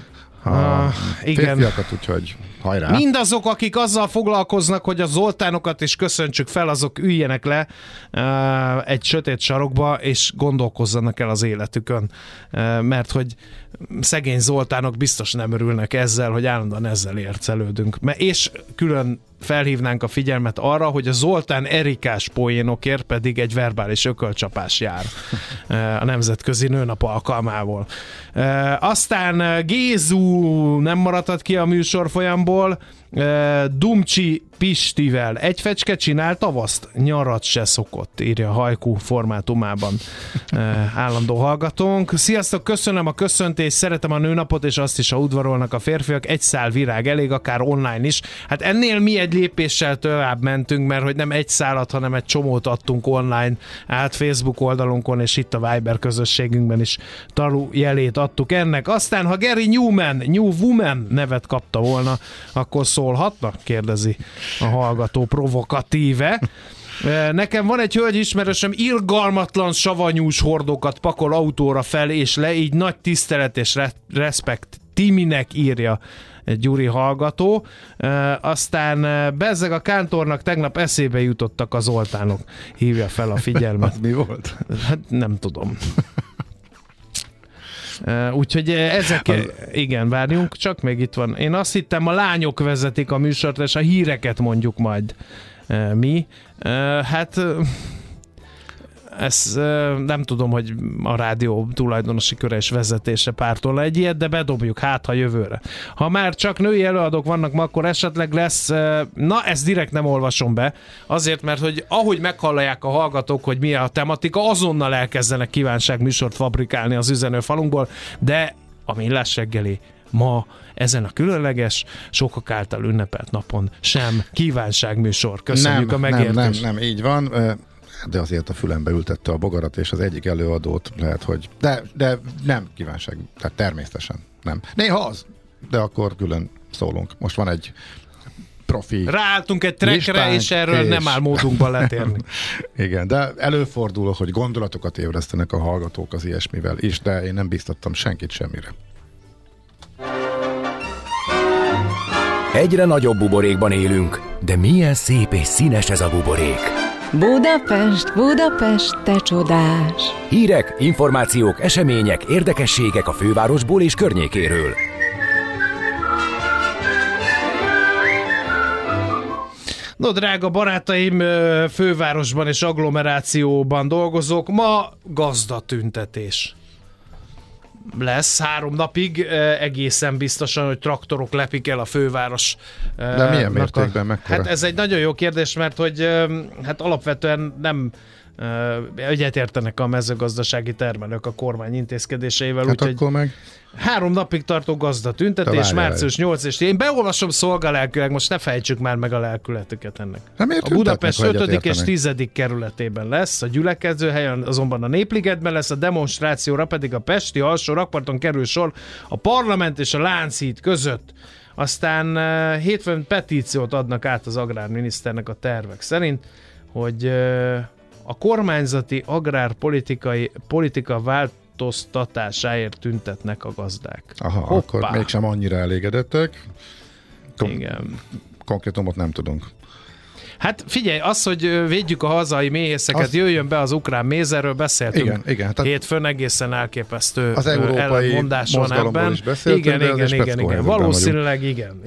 a férfiakat, úgyhogy hajrá. Mindazok, akik azzal foglalkoznak, hogy a Zoltánokat is köszöntsük fel, azok üljenek le egy sötét sarokba, és gondolkozzanak el az életükön. Mert hogy szegény Zoltánok biztos nem örülnek ezzel, hogy állandóan ezzel ércelődünk. És külön felhívnánk a figyelmet arra, hogy a Zoltán Erikás poénokért pedig egy verbális ökölcsapás jár a Nemzetközi Nőnap alkalmából. Aztán Gézu nem maradhat ki a műsor folyamból, Dumcsi Pistivel. Egy fecske csinál tavaszt, nyarat se szokott, írja Hajkú formátumában állandó hallgatónk. Sziasztok, köszönöm a köszöntést, szeretem a nőnapot, és azt is, ha udvarolnak a férfiak, egy szál virág elég, akár online is. Hát ennél mi egy lépéssel tovább mentünk, mert hogy nem egy szálat, hanem egy csomót adtunk online, át Facebook oldalunkon, és itt a Viber közösségünkben is talu jelét adtuk ennek. Aztán, ha Gary New Woman nevet kapta volna, akkor szólhatna? Kérdezi a hallgató provokatíve. Nekem van egy hölgy ismerősöm, irgalmatlan savanyús hordókat pakol autóra fel és le, így nagy tisztelet és respekt Timinek, írja egy Gyuri hallgató. Aztán bezzeg a kántornak tegnap eszébe jutottak az oltánok. Hívja fel a figyelmet. Az mi volt? Hát nem tudom. Úgyhogy ezek, igen, várjunk, csak még itt van. Én azt hittem, a lányok vezetik a műsort, és a híreket mondjuk majd mi. Hát ez nem tudom, hogy a rádió tulajdonosi köre és vezetése pártol egy ilyet, de bedobjuk, hát ha jövőre. Ha már csak női előadók vannak ma, akkor esetleg lesz, na ezt direkt nem olvasom be, azért, mert hogy ahogy meghallják a hallgatók, hogy mi a tematika, azonnal elkezdenek kívánságműsort fabrikálni az üzenőfalunkból, de a Millás reggeli ma ezen a különleges, sokak által ünnepelt napon sem kívánságműsor. Köszönjük a megértést. Nem, így van. De azért a fülembe ültette a bogarat, és az egyik előadót lehet, hogy... De nem kívánság, tehát természetesen nem. Néha az, de akkor külön szólunk. Most van egy profi ráálltunk egy trekkre, és erről nem áll módunkban letérni. Igen, de előfordul, hogy gondolatokat ébresztenek a hallgatók az ilyesmivel is, de én nem biztattam senkit semmire. Egyre nagyobb buborékban élünk, de milyen szép és színes ez a buborék. Budapest, Budapest, te csodás! Hírek, információk, események, érdekességek a fővárosból és környékéről. No, drága barátaim, fővárosban és agglomerációban dolgozók, ma gazdatüntetés lesz 3 napig, egészen biztosan, hogy traktorok lepik el a főváros. De milyen mértékben, mekkora? Hát ez egy nagyon jó kérdés, mert hogy hát alapvetően nem egyetértenek a mezőgazdasági termelők a kormány intézkedéseivel. Hát úgyhogy akkor meg 3 napig tartó gazdatüntetés, március 8 és én beolvasom szolgalelkűleg, most ne fejtsük már meg a lelkületüket ennek. A Budapest 5. és 10. kerületében lesz, a gyülekezőhelyen azonban a Népligetben lesz, a demonstrációra pedig a pesti alsó rakparton kerül sor a Parlament és a Lánchíd között. Aztán hétfőn petíciót adnak át az agrárminiszternek a tervek szerint, hogy a kormányzati agrárpolitika változtatásáért tüntetnek a gazdák. Aha, hoppá. Akkor mégsem annyira elégedettek. Igen. Konkrétumot nem tudunk. Hát figyelj, az, hogy védjük a hazai méhészeket, jöjjön be az ukrán méz, erről beszéltünk. Igen. Hétfőn egészen elképesztő az európai mozgalomból is beszéltünk, igen. Valószínűleg igen.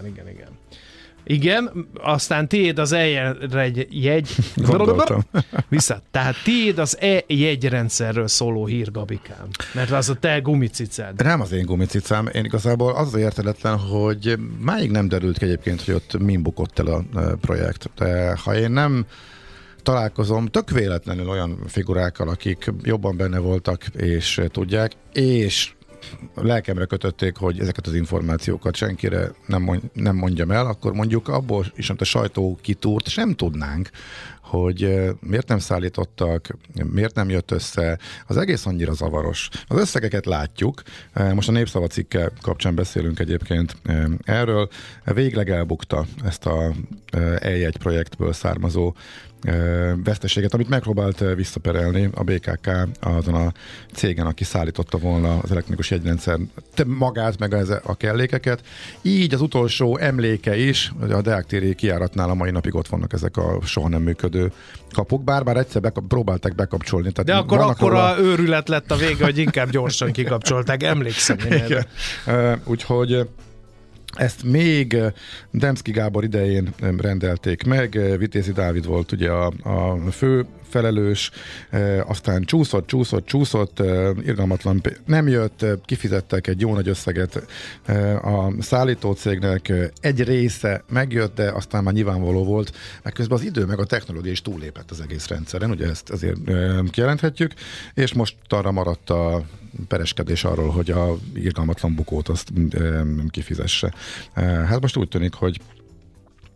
Igen, aztán tiéd az e-jegy... Vissza. Tehát tiéd az e-jegyrendszerről szóló hír, Gabikám. Mert az a te gumicicád. Nem az én gumicicám. Én igazából az érthetetlen, hogy máig nem derült ki egyébként, hogy ott min bukott el a projekt. De ha én nem találkozom tök véletlenül olyan figurákkal, akik jobban benne voltak és tudják, és lelkemre kötötték, hogy ezeket az információkat senkire nem mondjam el, akkor mondjuk abból is, amit a sajtó kitúrt, és nem tudnánk, hogy miért nem szállítottak, miért nem jött össze. Az egész annyira zavaros. Az összegeket látjuk. Most a Népszava cikke kapcsán beszélünk egyébként erről. Végleg elbukta ezt a E1 projektből származó veszteséget, amit megpróbált visszaperelni a BKK azon a cégen, aki szállította volna az elektronikus jegyrendszer magát, meg a kellékeket. Így az utolsó emléke is, a Deák téri kijáratnál a mai napig ott vannak ezek a soha nem működő kapuk, bár egyszer próbálták bekapcsolni. Tehát de akkor akkora őrület lett a vége, hogy inkább gyorsan kikapcsolták, emlékszem én. Úgyhogy ezt még Demszky Gábor idején rendelték meg, Vitézi Dávid volt ugye a fő felelős, aztán csúszott, irgalmatlan nem jött, kifizettek egy jó nagy összeget a szállítócégnek, egy része megjött, de aztán már nyilvánvaló volt, mert közben az idő meg a technológia is túllépett az egész rendszeren, ugye ezt azért kijelenthetjük, és most arra maradt a pereskedés arról, hogy a irgalmatlan bukót azt kifizesse. Hát most úgy tűnik, hogy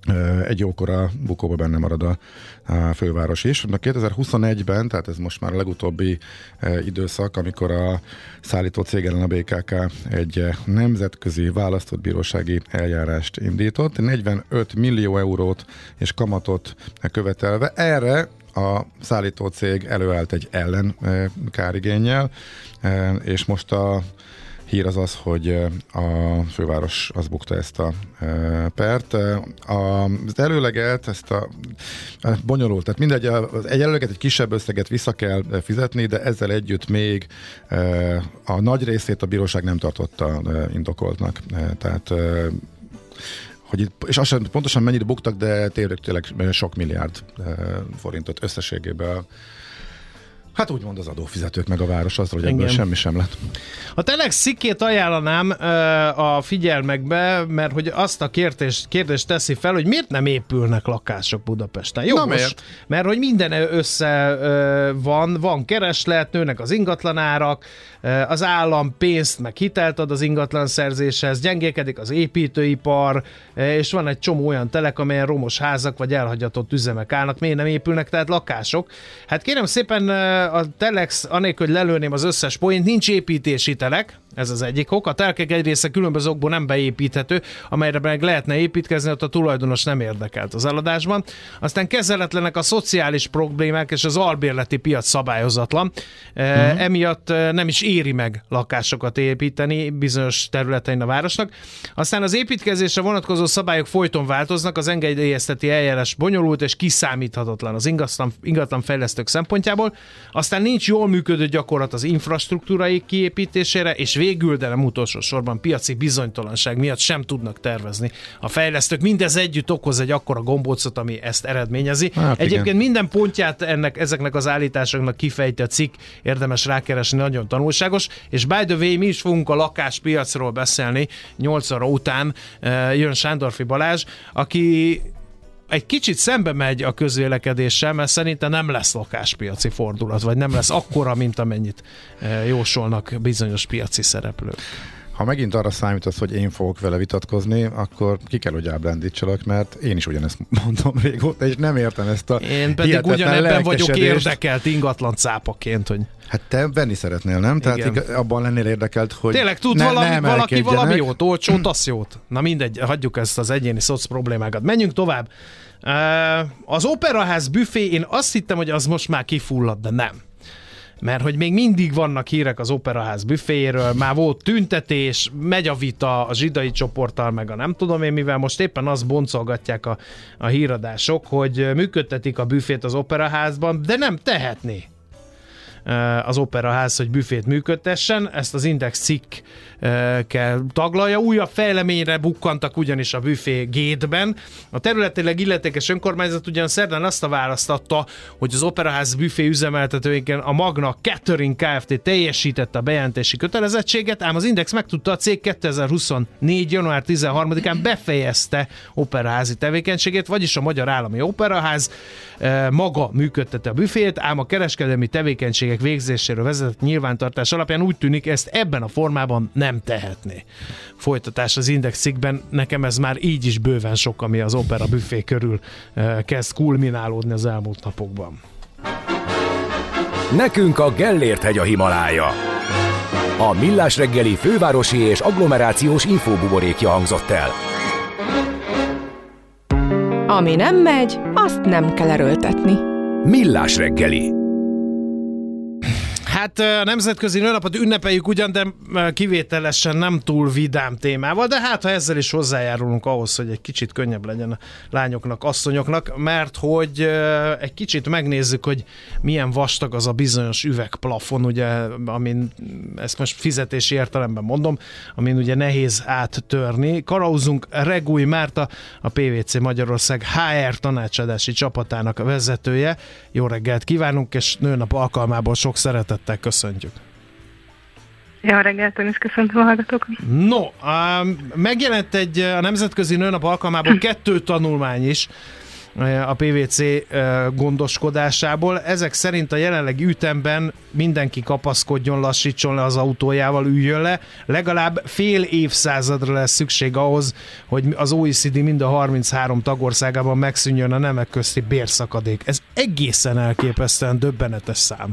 egy jókora bukóba benne marad a főváros is. De 2021-ben, tehát ez most már a legutóbbi időszak, amikor a szállító cég ellen a BKK egy nemzetközi választott bírósági eljárást indított, 45 millió eurót és kamatot követelve. Erre a szállító cég előállt egy ellenkárigénnyel, és most a hír az, hogy a főváros az bukta ezt a pert. Az előleget, ezt a bonyolult, tehát mindegy, egy előleget, egy kisebb összeget vissza kell fizetni, de ezzel együtt még a nagy részét a bíróság nem tartotta indokoltnak. Tehát hogy itt, és azt sem pontosan mennyit buktak, de tényleg sok milliárd forintot összességében. Hát úgymond az adófizetők meg a város azzal, hogy ebből semmi sem lett. A Telex cikkét ajánlanám a figyelmekbe, mert hogy azt a kérdést teszi fel, hogy miért nem épülnek lakások Budapesten. Jó, most, mert hogy minden össze van kereslet, nőnek az ingatlanárak, az állam pénzt meg hitelt ad az ingatlan szerzéshez, gyengélkedik az építőipar, és van egy csomó olyan telek, amelyen romos házak vagy elhagyatott üzemek állnak, miért nem épülnek, tehát lakások. Hát kérem szépen, a Telex, anélkül, hogy lelőném az összes poént, nincs építési telek, ez az egyik ok. A telkek egy része különböző okból nem beépíthető, amelyre meg lehetne építkezni, ott a tulajdonos nem érdekelt az eladásban. Aztán kezeletlenek a szociális problémák, és az albérleti piac szabályozatlan. Emiatt nem is éri meg lakásokat építeni bizonyos területein a városnak. Aztán az építkezésre vonatkozó szabályok folyton változnak, az engedélyezteti eljárás bonyolult és kiszámíthatatlan az ingatlanfejlesztők szempontjából. Aztán nincs jól működő gyakorlat az infrastruktúrai kiépítésére, és végül, de nem utolsó sorban piaci bizonytalanság miatt sem tudnak tervezni a fejlesztők. Mindez együtt okoz egy akkora gombócot, ami ezt eredményezi. Hát egyébként igen. Minden pontját ezeknek az állításoknak kifejti a cikk, érdemes rákeresni, nagyon tanulságos, és by the way, mi is fogunk a lakáspiacról beszélni 8 óra után. Jön Sándorfi Balázs, aki egy kicsit szembe megy a közvélekedéssel, mert szerintem nem lesz lakáspiaci fordulat, vagy nem lesz akkora, mint amennyit jósolnak bizonyos piaci szereplők. Ha megint arra számítasz, hogy én fogok vele vitatkozni, akkor ki kell, hogy ábrándítsalak, mert én is ugyanezt mondom régóta, és nem értem ezt a én pedig ugyanebben vagyok érdekelt ingatlan cápaként, hogy... Hát te venni szeretnél, nem? Igen. Tehát abban lennél érdekelt, hogy tényleg tud valaki valami jót, olcsót, az jót. Na mindegy, hagyjuk ezt az egyéni szoc problémákat. Menjünk tovább. Az Operaház büfé, én azt hittem, hogy az most már kifullad, de nem. Mert hogy még mindig vannak hírek az Operaház büféjéről, már volt tüntetés, megy a vita a zsidai csoporttal, meg a nem tudom én mivel, most éppen azt boncolgatják a híradások, hogy működtetik a büfét az Operaházban, de nem tehetné az Operaház, hogy büfét működtessen, ezt az Index cikkkel taglalja. Újabb fejleményre bukkantak ugyanis a büfé gétben. A területileg illetékes önkormányzat ugyan szerdán azt a választ adta, hogy az Operaház büfé üzemeltetőjéken a Magna Catering Kft. Teljesítette a bejelentési kötelezettséget, ám az Index megtudta, a cég 2024. január 13-án befejezte operaházi tevékenységét, vagyis a Magyar Állami Operaház maga működtette a büfét, ám a kereskedelmi tevékenységek végzéséről vezetett nyilvántartás alapján úgy tűnik, ezt ebben a formában nem tehetné. Folytatás az Index cikkben, nekem ez már így is bőven sok, ami az opera büfé körül kezd kulminálódni az elmúlt napokban. Nekünk a Gellért-hegy a Himalája. A Millás reggeli fővárosi és agglomerációs infóbuborékja hangzott el. Ami nem megy, azt nem kell erőltetni. Millás reggeli. Hát a Nemzetközi Nőnapot ünnepeljük ugyan, de kivételesen nem túl vidám témával, de hát ha ezzel is hozzájárulunk ahhoz, hogy egy kicsit könnyebb legyen a lányoknak, asszonyoknak, mert hogy egy kicsit megnézzük, hogy milyen vastag az a bizonyos üvegplafon, ugye, amin, ezt most fizetési értelemben mondom, amin ugye nehéz áttörni. Kalauzunk Regúj Márta, a PVC Magyarország HR tanácsadási csapatának a vezetője. Jó reggelt kívánunk, és nőnap alkalmából sok szeretettel köszöntjük. Jó reggelt, én is köszöntöm a hallgatókat. No, megjelent a Nemzetközi Nőnap alkalmából 2 tanulmány is, a PVC gondoskodásából. Ezek szerint a jelenlegi ütemben mindenki kapaszkodjon, lassítson le az autójával, üljön le. Legalább fél évszázadra lesz szükség ahhoz, hogy az OECD mind a 33 tagországában megszűnjön a nemek közti bérszakadék. Ez egészen elképesztően döbbenetes szám.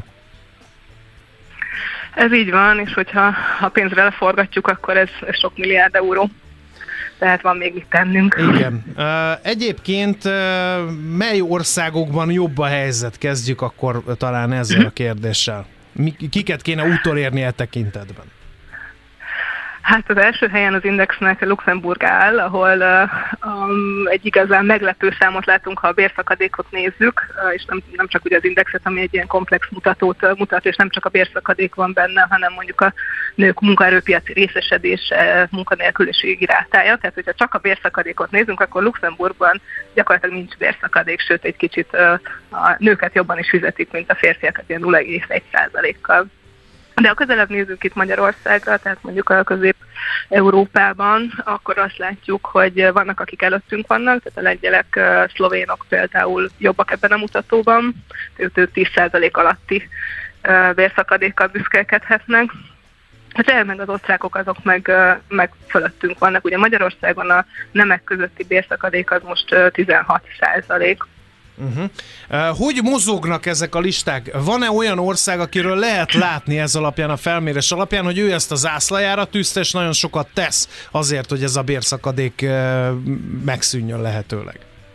Ez így van, és hogyha pénzre leforgatjuk, akkor ez sok milliárd euró. Tehát van még mit tennünk. Igen. Egyébként mely országokban jobb a helyzet? Kezdjük akkor talán ezzel a kérdéssel. Kiket kéne utolérni e tekintetben? Hát az első helyen az indexnek Luxemburg áll, ahol egy igazán meglepő számot látunk, ha a bérszakadékot nézzük, és nem csak ugye az indexet, ami egy ilyen komplex mutatót mutat, és nem csak a bérszakadék van benne, hanem mondjuk a nők munkaerőpiaci részesedése, munkanélküliségi rátája. Tehát, hogyha csak a bérszakadékot nézzünk, akkor Luxemburgban gyakorlatilag nincs bérszakadék, sőt egy kicsit a nőket jobban is fizetik, mint a férfiakat, ilyen 0,1%-kal. De ha közelebb nézzük itt Magyarországra, tehát mondjuk a Közép-Európában, akkor azt látjuk, hogy vannak, akik előttünk vannak, tehát a lengyelek, szlovénok például jobbak ebben a mutatóban, ők 10% alatti bérszakadékkal büszkélkedhetnek. Hát meg az osztrákok azok meg fölöttünk vannak. Ugye Magyarországon a nemek közötti bérszakadék az most 16%. Hogy mozognak ezek a listák? Van-e olyan ország, akiről lehet látni ez alapján, a felmérés alapján, hogy ő ezt a zászlajára tűzte, és nagyon sokat tesz azért, hogy ez a bérszakadék megszűnjön lehetőleg?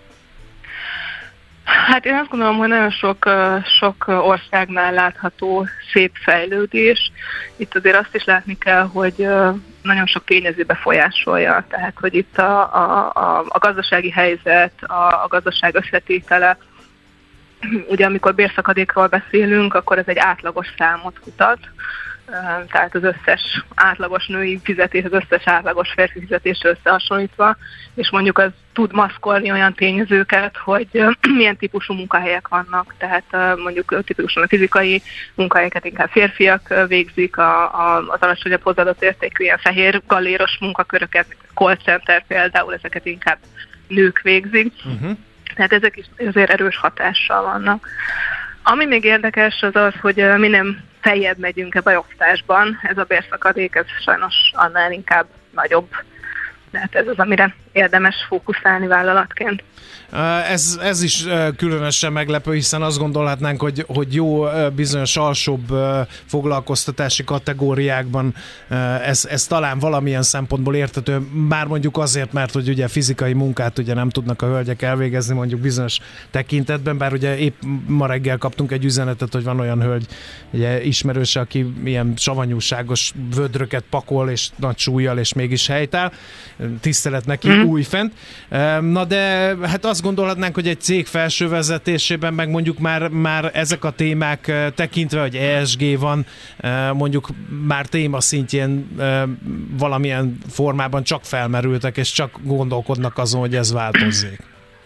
Hát én azt gondolom, hogy nagyon sok országnál látható szép fejlődés. Itt azért azt is látni kell, hogy nagyon sok tényező befolyásolja. Tehát, hogy itt a gazdasági helyzet, a gazdaság összetétele, ugye amikor bérszakadékról beszélünk, akkor ez egy átlagos számot mutat. Tehát az összes átlagos női fizetés, az összes átlagos férfi fizetésre összehasonlítva, és mondjuk az tud maszkolni olyan tényezőket, hogy milyen típusú munkahelyek vannak. Tehát mondjuk tipikusan a fizikai munkahelyeket inkább férfiak végzik, az alacsonyabb hozzáadott értékű ilyen fehér galléros munkaköröket, call center például, ezeket inkább nők végzik. Tehát ezek is azért erős hatással vannak. Ami még érdekes az az, hogy mi nem feljebb megyünk a beosztásban, ez a bérszakadék, ez sajnos annál inkább nagyobb. Tehát ez az, amire érdemes fókuszálni vállalatként. Ez is különösen meglepő, hiszen azt gondolhatnánk, hogy jó bizonyos alsóbb foglalkoztatási kategóriákban ez talán valamilyen szempontból érthető, már mondjuk azért, mert hogy ugye fizikai munkát ugye nem tudnak a hölgyek elvégezni mondjuk bizonyos tekintetben, bár ugye épp ma reggel kaptunk egy üzenetet, hogy van olyan hölgy ugye ismerőse, aki ilyen savanyúságos vödröket pakol és nagy súlyjal és mégis helytáll. Tisztelet neki újfent. Na de hát azt gondolhatnánk, hogy egy cég felső vezetésében meg mondjuk már ezek a témák tekintve, hogy ESG van, mondjuk már téma szintjén valamilyen formában csak felmerültek, és csak gondolkodnak azon, hogy ez változzék.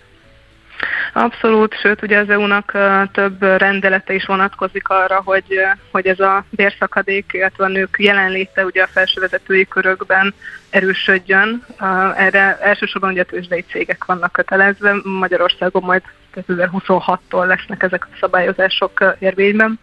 Abszolút, sőt ugye az EU-nak több rendelete is vonatkozik arra, hogy ez a bérszakadék, illetve a nők jelenléte ugye a felsővezetői körökben erősödjön. Erre elsősorban ugye a tőzsdei cégek vannak kötelezve, Magyarországon majd 2026-tól lesznek ezek a szabályozások érvényben.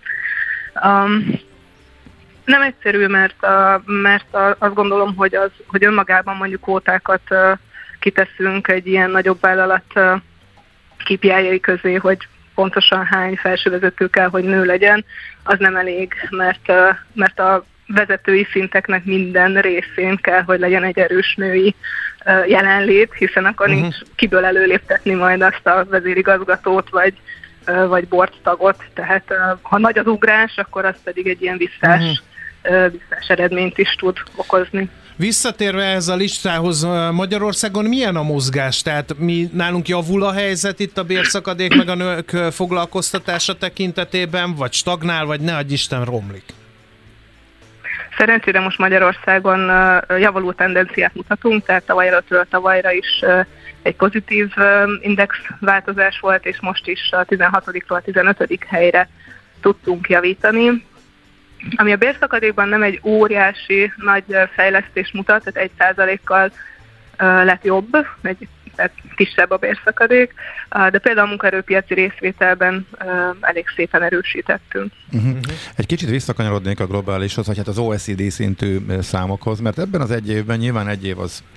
Nem egyszerű, mert azt gondolom, hogy önmagában mondjuk kvótákat kiteszünk egy ilyen nagyobb vállalat KPI-jai közé, hogy pontosan hány felsővezető kell, hogy nő legyen, az nem elég, mert a vezetői szinteknek minden részén kell, hogy legyen egy erős női jelenlét, hiszen akkor nincs kiből előléptetni majd azt a vezérigazgatót, vagy board tagot. Tehát ha nagy az ugrás, akkor az pedig egy ilyen visszás eredményt is tud okozni. Visszatérve ez a listához, Magyarországon milyen a mozgás? Tehát nálunk javul a helyzet itt a bérszakadék meg a nők foglalkoztatása tekintetében, vagy stagnál, vagy ne adj Isten romlik? Szerencsére most Magyarországon javuló tendenciát mutatunk, tehát tavaly előttről tavalyra is egy pozitív index változás volt, és most is a 16-ról a 15. helyre tudtunk javítani. Ami a bérszakadékban nem egy óriási nagy fejlesztés mutat, tehát 1%-kal lett jobb, egy tehát kisebb a bérszakadék, de például a munkaerőpiaci részvételben elég szépen erősítettünk. Egy kicsit visszakanyarodnék a globálishoz, vagy hát az OECD szintű számokhoz, mert ebben az egy évben nyilván egy év az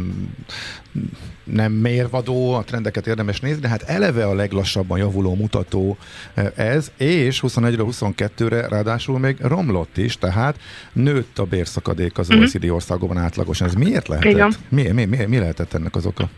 nem mérvadó, a trendeket érdemes nézni, de hát eleve a leglassabban javuló mutató ez, és 21-ről 22-re ráadásul még romlott is, tehát nőtt a bérszakadék az OECD országokban átlagosan. Ez miért lehetett? Mi lehetett ennek az oka?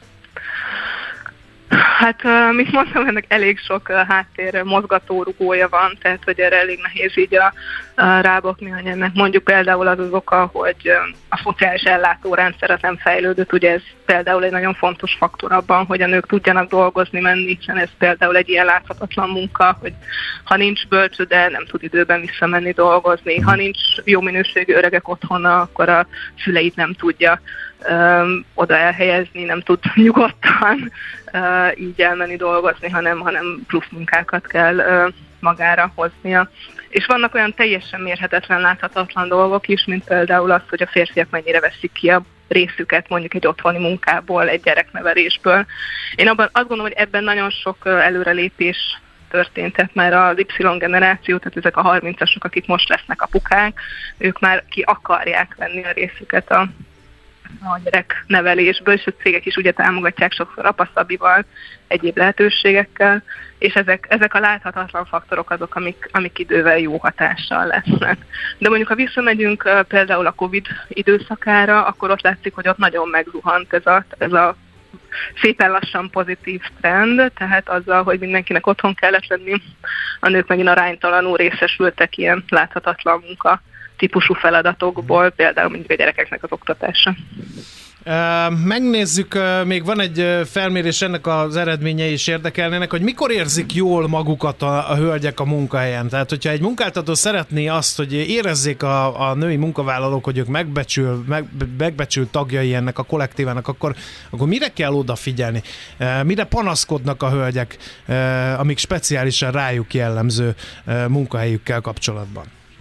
Hát, mit mondtam, ennek elég sok háttér mozgatórugója van, tehát hogy erre elég nehéz így rábokni, hogy ennek mondjuk például az oka, hogy a szociális ellátórendszer az nem fejlődött, ugye ez például egy nagyon fontos faktor abban, hogy a nők tudjanak dolgozni, menni, hiszen ez például egy ilyen láthatatlan munka, hogy ha nincs bölcsőde, nem tud időben visszamenni dolgozni, ha nincs jó minőségű öregek otthona, akkor a szüleit nem tudja oda elhelyezni, nem tud nyugodtan így elmenni dolgozni, hanem plusz munkákat kell magára hoznia. És vannak olyan teljesen mérhetetlen, láthatatlan dolgok is, mint például az, hogy a férfiak mennyire veszik ki a részüket mondjuk egy otthoni munkából, egy gyereknevelésből. Én azt gondolom, hogy ebben nagyon sok előrelépés történt, mert az Y generáció, tehát ezek a 30-asok, akik most lesznek apukák, ők már ki akarják venni a részüket a gyereknevelésből, és a cégek is ugye támogatják sokszor apaszabival, egyéb lehetőségekkel, és ezek a láthatatlan faktorok azok, amik idővel jó hatással lesznek. De mondjuk, ha visszamegyünk például a Covid időszakára, akkor ott látszik, hogy ott nagyon megzuhant ez a szépen lassan pozitív trend, tehát azzal, hogy mindenkinek otthon kellett lenni, a nők megint aránytalanul részesültek ilyen láthatatlan munka típusú feladatokból, például mondjuk a gyerekeknek az oktatása. Megnézzük, még van egy felmérés, ennek az eredményei is érdekelnének, hogy mikor érzik jól magukat a hölgyek a munkahelyen. Tehát, hogyha egy munkáltató szeretné azt, hogy érezzék a női munkavállalók, hogy ők megbecsült tagjai ennek a kollektívának, akkor mire kell odafigyelni? Mire panaszkodnak a hölgyek, amik speciálisan rájuk jellemző munkahelyükkel kapcsolatban?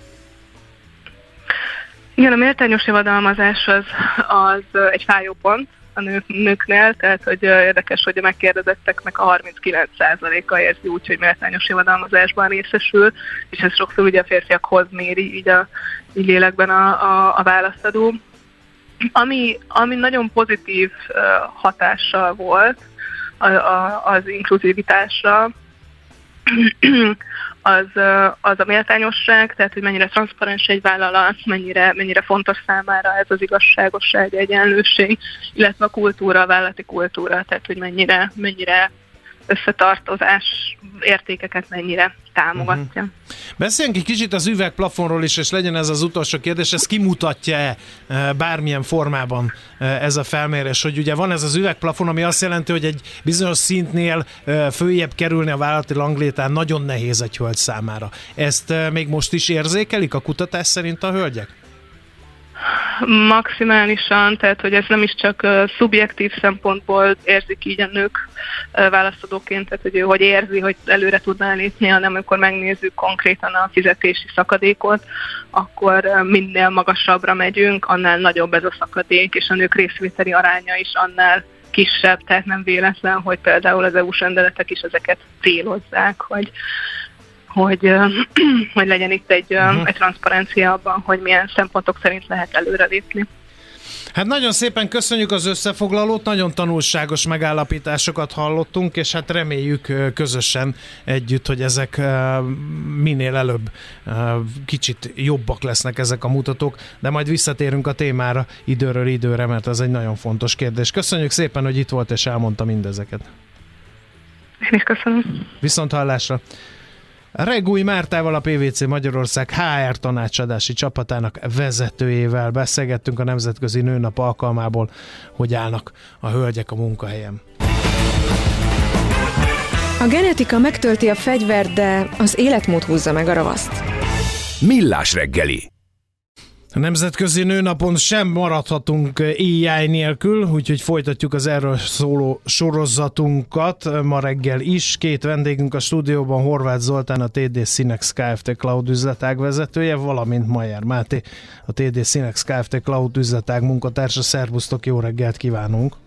Igen, a méltányos javadalmazás az egy fájó pont a nőknél, tehát hogy érdekes, hogy a megkérdezetteknek a 39%-a érzi úgy, hogy méltányos javadalmazásban részesül, és ez sokszor ugye a férfiakhoz méri így lélekben a választadó. Ami nagyon pozitív hatással volt az inkluzivitásra, az a méltányosság, tehát hogy mennyire transzparens egy vállalat, mennyire fontos számára ez az igazságosság, egyenlőség, illetve a kultúra, a vállalati kultúra, tehát hogy mennyire összetartozás értékeket mennyire támogatja. Beszéljünk egy kicsit az üvegplafonról is, és legyen ez az utolsó kérdés, ez kimutatja-e bármilyen formában ez a felmérés, hogy ugye van ez az üvegplafon, ami azt jelenti, hogy egy bizonyos szintnél följebb kerülni a vállalati ranglétrán nagyon nehéz egy hölgy számára. Ezt még most is érzékelik a kutatás szerint a hölgyek? Maximálisan, tehát hogy ez nem is csak szubjektív szempontból érzik így a nők választadóként, tehát hogy érzi, hogy előre tudná lépni, hanem amikor megnézzük konkrétan a fizetési szakadékot, akkor minél magasabbra megyünk, annál nagyobb ez a szakadék, és a nők részvételi aránya is annál kisebb, tehát nem véletlen, hogy például az EU-s rendeletek is ezeket célozzák, hogy legyen itt egy transzparencia abban, hogy milyen szempontok szerint lehet előrelépni. Hát nagyon szépen köszönjük az összefoglalót, nagyon tanulságos megállapításokat hallottunk, és hát reméljük közösen együtt, hogy ezek minél előbb kicsit jobbak lesznek ezek a mutatók, de majd visszatérünk a témára időről időre, mert ez egy nagyon fontos kérdés. Köszönjük szépen, hogy itt volt és elmondta mindezeket. Én is köszönöm. Viszonthallásra. Regúj Mártával, a PwC Magyarország HR tanácsadási csapatának vezetőjével beszélgettünk a Nemzetközi Nőnap alkalmából, hogy állnak a hölgyek a munkahelyen. A genetika megtölti a fegyvert, de az életmód húzza meg a ravaszt. Millás reggeli. A Nemzetközi Nőnapon sem maradhatunk AI nélkül, úgyhogy folytatjuk az erről szóló sorozatunkat ma reggel is. Két vendégünk a stúdióban, Horváth Zoltán, a TD Synex Kft. Cloud üzletág vezetője, valamint Mayer Máté, a TD Synex Kft. Cloud üzletág munkatársa. Szervusztok, jó reggelt kívánunk!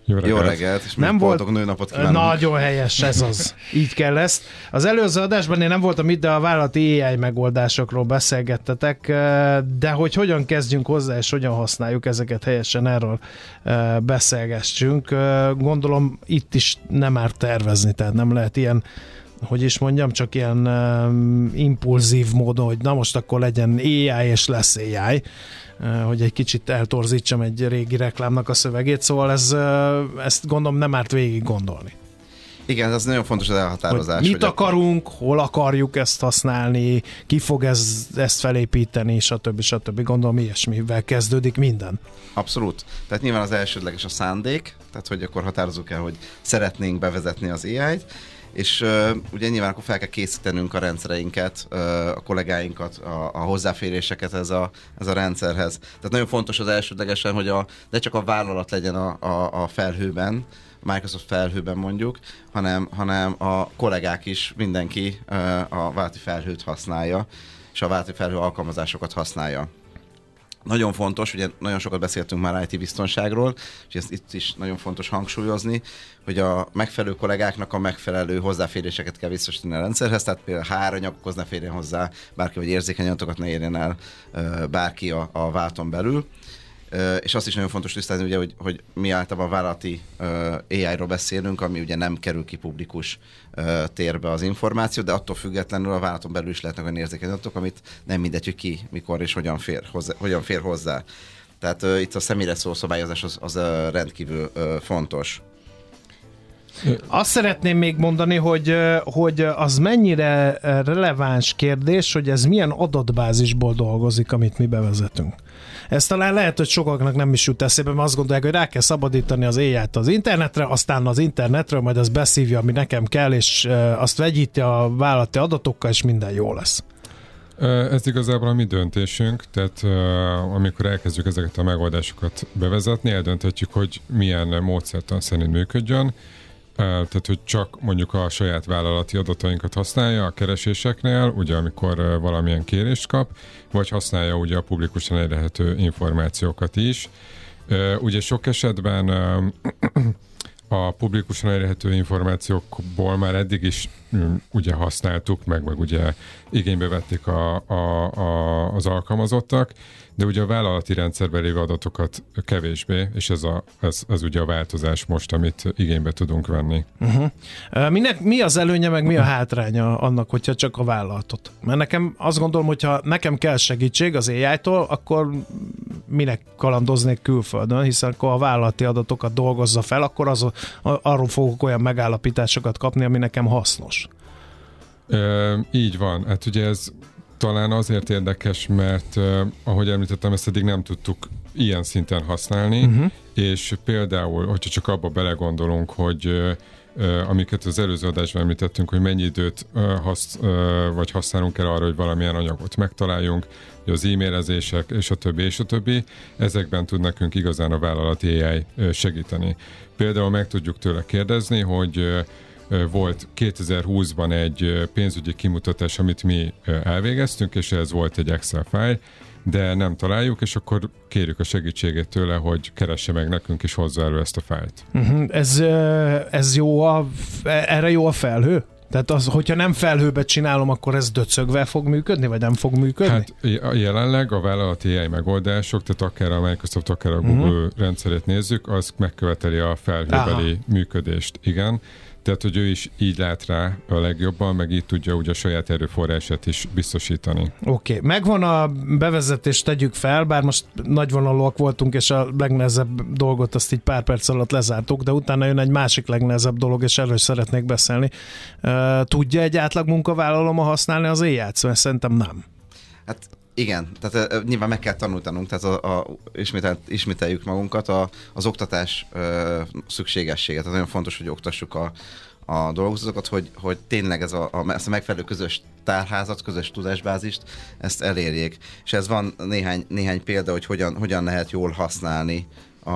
Jó reggelt, és nem boldog nőnapot kívánok. Nagyon helyes, ez az. Így kell ezt. Az előző adásban én nem voltam itt, de a vállalati AI megoldásokról beszélgettetek, de hogy hogyan kezdjünk hozzá, és hogyan használjuk ezeket helyesen, erről beszélgessünk. Gondolom itt is nem árt tervezni, tehát nem lehet ilyen, hogy is mondjam, csak ilyen impulzív módon, hogy na most akkor legyen AI és lesz AI, hogy egy kicsit eltorzítsam egy régi reklámnak a szövegét, szóval ezt gondolom nem árt végig gondolni. Igen, ez nagyon fontos az elhatározás. Hogy mit akarunk, hol akarjuk ezt használni, ki fog ezt felépíteni, stb. Gondolom ilyesmivel kezdődik minden. Abszolút. Tehát nyilván az elsődleges a szándék, tehát hogy akkor határozzuk el, hogy szeretnénk bevezetni az AI-t, és ugye nyilván akkor fel kell készítenünk a rendszereinket, a kollégáinkat, a hozzáféréseket ez a rendszerhez. Tehát nagyon fontos az elsődlegesen, hogy ne csak a vállalat legyen a felhőben, a Microsoft felhőben mondjuk, hanem a kollégák is, mindenki a vállalati felhőt használja, és a vállalati felhő alkalmazásokat használja. Nagyon fontos, ugye nagyon sokat beszéltünk már IT biztonságról, és ezt itt is nagyon fontos hangsúlyozni, hogy a megfelelő kollégáknak a megfelelő hozzáféréseket kell biztosítani a rendszerhez, tehát például HR-anyagokhoz ne férjen hozzá bárki, vagy érzékeny adatokat ne érjen el bárki a vállalaton belül. És azt is nagyon fontos tisztázni, ugye, hogy mi általában a vállalati AI-ról beszélünk, ami ugye nem kerül ki publikus térbe az információ, de attól függetlenül a vállalaton belül is lehetnek olyan érzékeny adatok, amit nem mindegy, hogy ki, mikor és hogyan fér hozzá. Tehát itt a személyre szóló szabályozás az rendkívül fontos. Azt szeretném még mondani, hogy az mennyire releváns kérdés, hogy ez milyen adatbázisból dolgozik, amit mi bevezetünk. Ez talán lehet, hogy sokaknak nem is jut eszébe, mert azt gondolják, hogy rá kell szabadítani az AI-t az internetre, aztán az internetről majd az beszívja, ami nekem kell, és azt vegyíti a vállalati adatokkal, és minden jó lesz. Ez igazából a mi döntésünk, tehát amikor elkezdjük ezeket a megoldásokat bevezetni, eldönthetjük, hogy milyen módszertan szerint működjön, tehát, hogy csak mondjuk a saját vállalati adatainkat használja a kereséseknél, ugye amikor valamilyen kérést kap, vagy használja ugye a publikusan elérhető információkat is. Ugye sok esetben a publikusan elérhető információkból már eddig is ugye használtuk, meg ugye igénybe vették az alkalmazottak, de ugye a vállalati rendszerben lévő adatokat kevésbé, és ez ugye a változás most, amit igénybe tudunk venni. Mi az előnye, meg mi a hátránya annak, hogyha csak a vállalatot? Mert nekem azt gondolom, hogyha nekem kell segítség az AI-tól, akkor minek kalandoznék külföldön, hiszen akkor a vállalati adatokat dolgozza fel, akkor arról fogok olyan megállapításokat kapni, ami nekem hasznos. Így van. Hát ugye ez talán azért érdekes, mert ahogy említettem, ezt eddig nem tudtuk ilyen szinten használni, és például, hogyha csak abba belegondolunk, hogy amiket az előző adásban említettünk, hogy mennyi időt vagy használunk el arra, hogy valamilyen anyagot megtaláljunk, az e-mailezések, és a többi, ezekben tud nekünk igazán a vállalati AI segíteni. Például meg tudjuk tőle kérdezni, hogy volt 2020-ban egy pénzügyi kimutatás, amit mi elvégeztünk, és ez volt egy Excel fájl, de nem találjuk, és akkor kérjük a segítségét tőle, hogy keresse meg nekünk, és hozza elő ezt a fájlt. Ez jó erre jó a felhő? Tehát hogyha nem felhőbe csinálom, akkor ez döcögve fog működni, vagy nem fog működni? Hát jelenleg a vállalati AI megoldások, tehát akár a Microsoft, akár a Google rendszerét nézzük, az megköveteli a felhőbeli működést, igen. Tehát, hogy ő is így lát rá a legjobban, meg így tudja ugye a saját erőforrását is biztosítani. Oké. Megvan a bevezetés, tegyük fel, bár most nagyvonalúak voltunk, és a legnehezebb dolgot azt így pár perc alatt lezártuk, de utána jön egy másik legnehezebb dolog, és erről is szeretnék beszélni. Tudja egy átlag munkavállaló használni az AI-t? Szóval szerintem nem. Hát igen, tehát nyilván meg kell tanultanunk, tehát ismételjük magunkat, az oktatás szükségességet. Tehát nagyon fontos, hogy oktassuk a dolgozókat, hogy tényleg ezt a megfelelő közös tárházat, közös tudásbázist, ezt elérjék. És ez van néhány példa, hogy hogyan lehet jól használni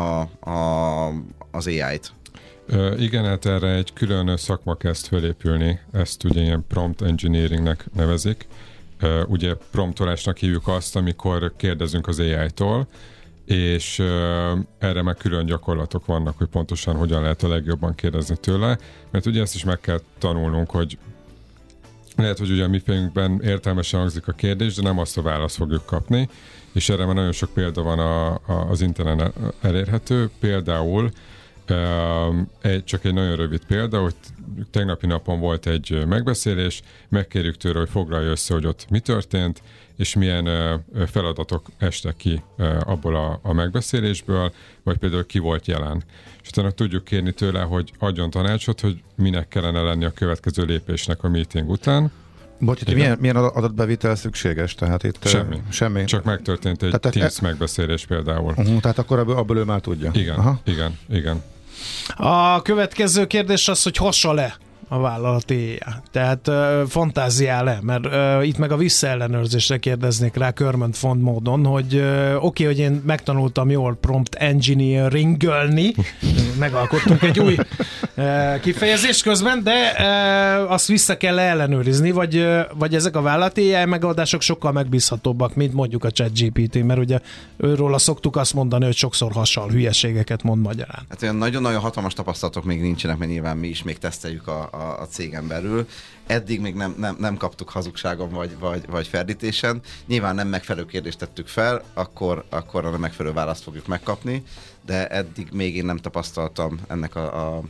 az AI-t. Igen, hát erre egy külön szakma kezd felépülni, ezt ugye ilyen prompt engineeringnek nevezik. Ugye promptolásnak hívjuk azt, amikor kérdezünk az AI-tól, és erre meg külön gyakorlatok vannak, hogy pontosan hogyan lehet a legjobban kérdezni tőle, mert ugye ezt is meg kell tanulnunk, hogy lehet, hogy ugye a mi fejünkben értelmesen hangzik a kérdés, de nem azt a választ fogjuk kapni, és erre már nagyon sok példa van az interneten elérhető. Például csak egy nagyon rövid példa, hogy tegnapi napon volt egy megbeszélés, megkérjük tőle, hogy foglalja össze, hogy ott mi történt, és milyen feladatok estek ki abból a megbeszélésből, vagy például ki volt jelen. És utána tudjuk kérni tőle, hogy adjon tanácsot, hogy minek kellene lenni a következő lépésnek a meeting után. Bocs, milyen adatbevitel szükséges? Tehát itt semmi. Csak megtörtént egy Teams megbeszélés például. Tehát akkor abból ő már tudja. Igen. A következő kérdés az, hogy hasonl-e a vállalati AI. Tehát fantáziál-e? Mert itt meg a visszaellenőrzésre kérdeznék rá Körmönt font módon, hogy oké, hogy én megtanultam jól prompt engineering-ölni, megalkottunk egy új kifejezést közben, de azt vissza kell ellenőrizni, vagy ezek a vállalati AI megoldások sokkal megbízhatóbbak, mint mondjuk a ChatGPT, mert ugye őről szoktuk azt mondani, hogy sokszor hasonl, hülyeségeket mond magyarán. Hát olyan nagyon-nagyon hatalmas tapasztalatok még nincsenek, mert nyilván mi is még teszteljük a cégen belül. Eddig még nem kaptuk hazugságon vagy ferdítésen. Nyilván nem megfelelő kérdést tettük fel, akkor a megfelelő választ fogjuk megkapni, de eddig még én nem tapasztaltam ennek a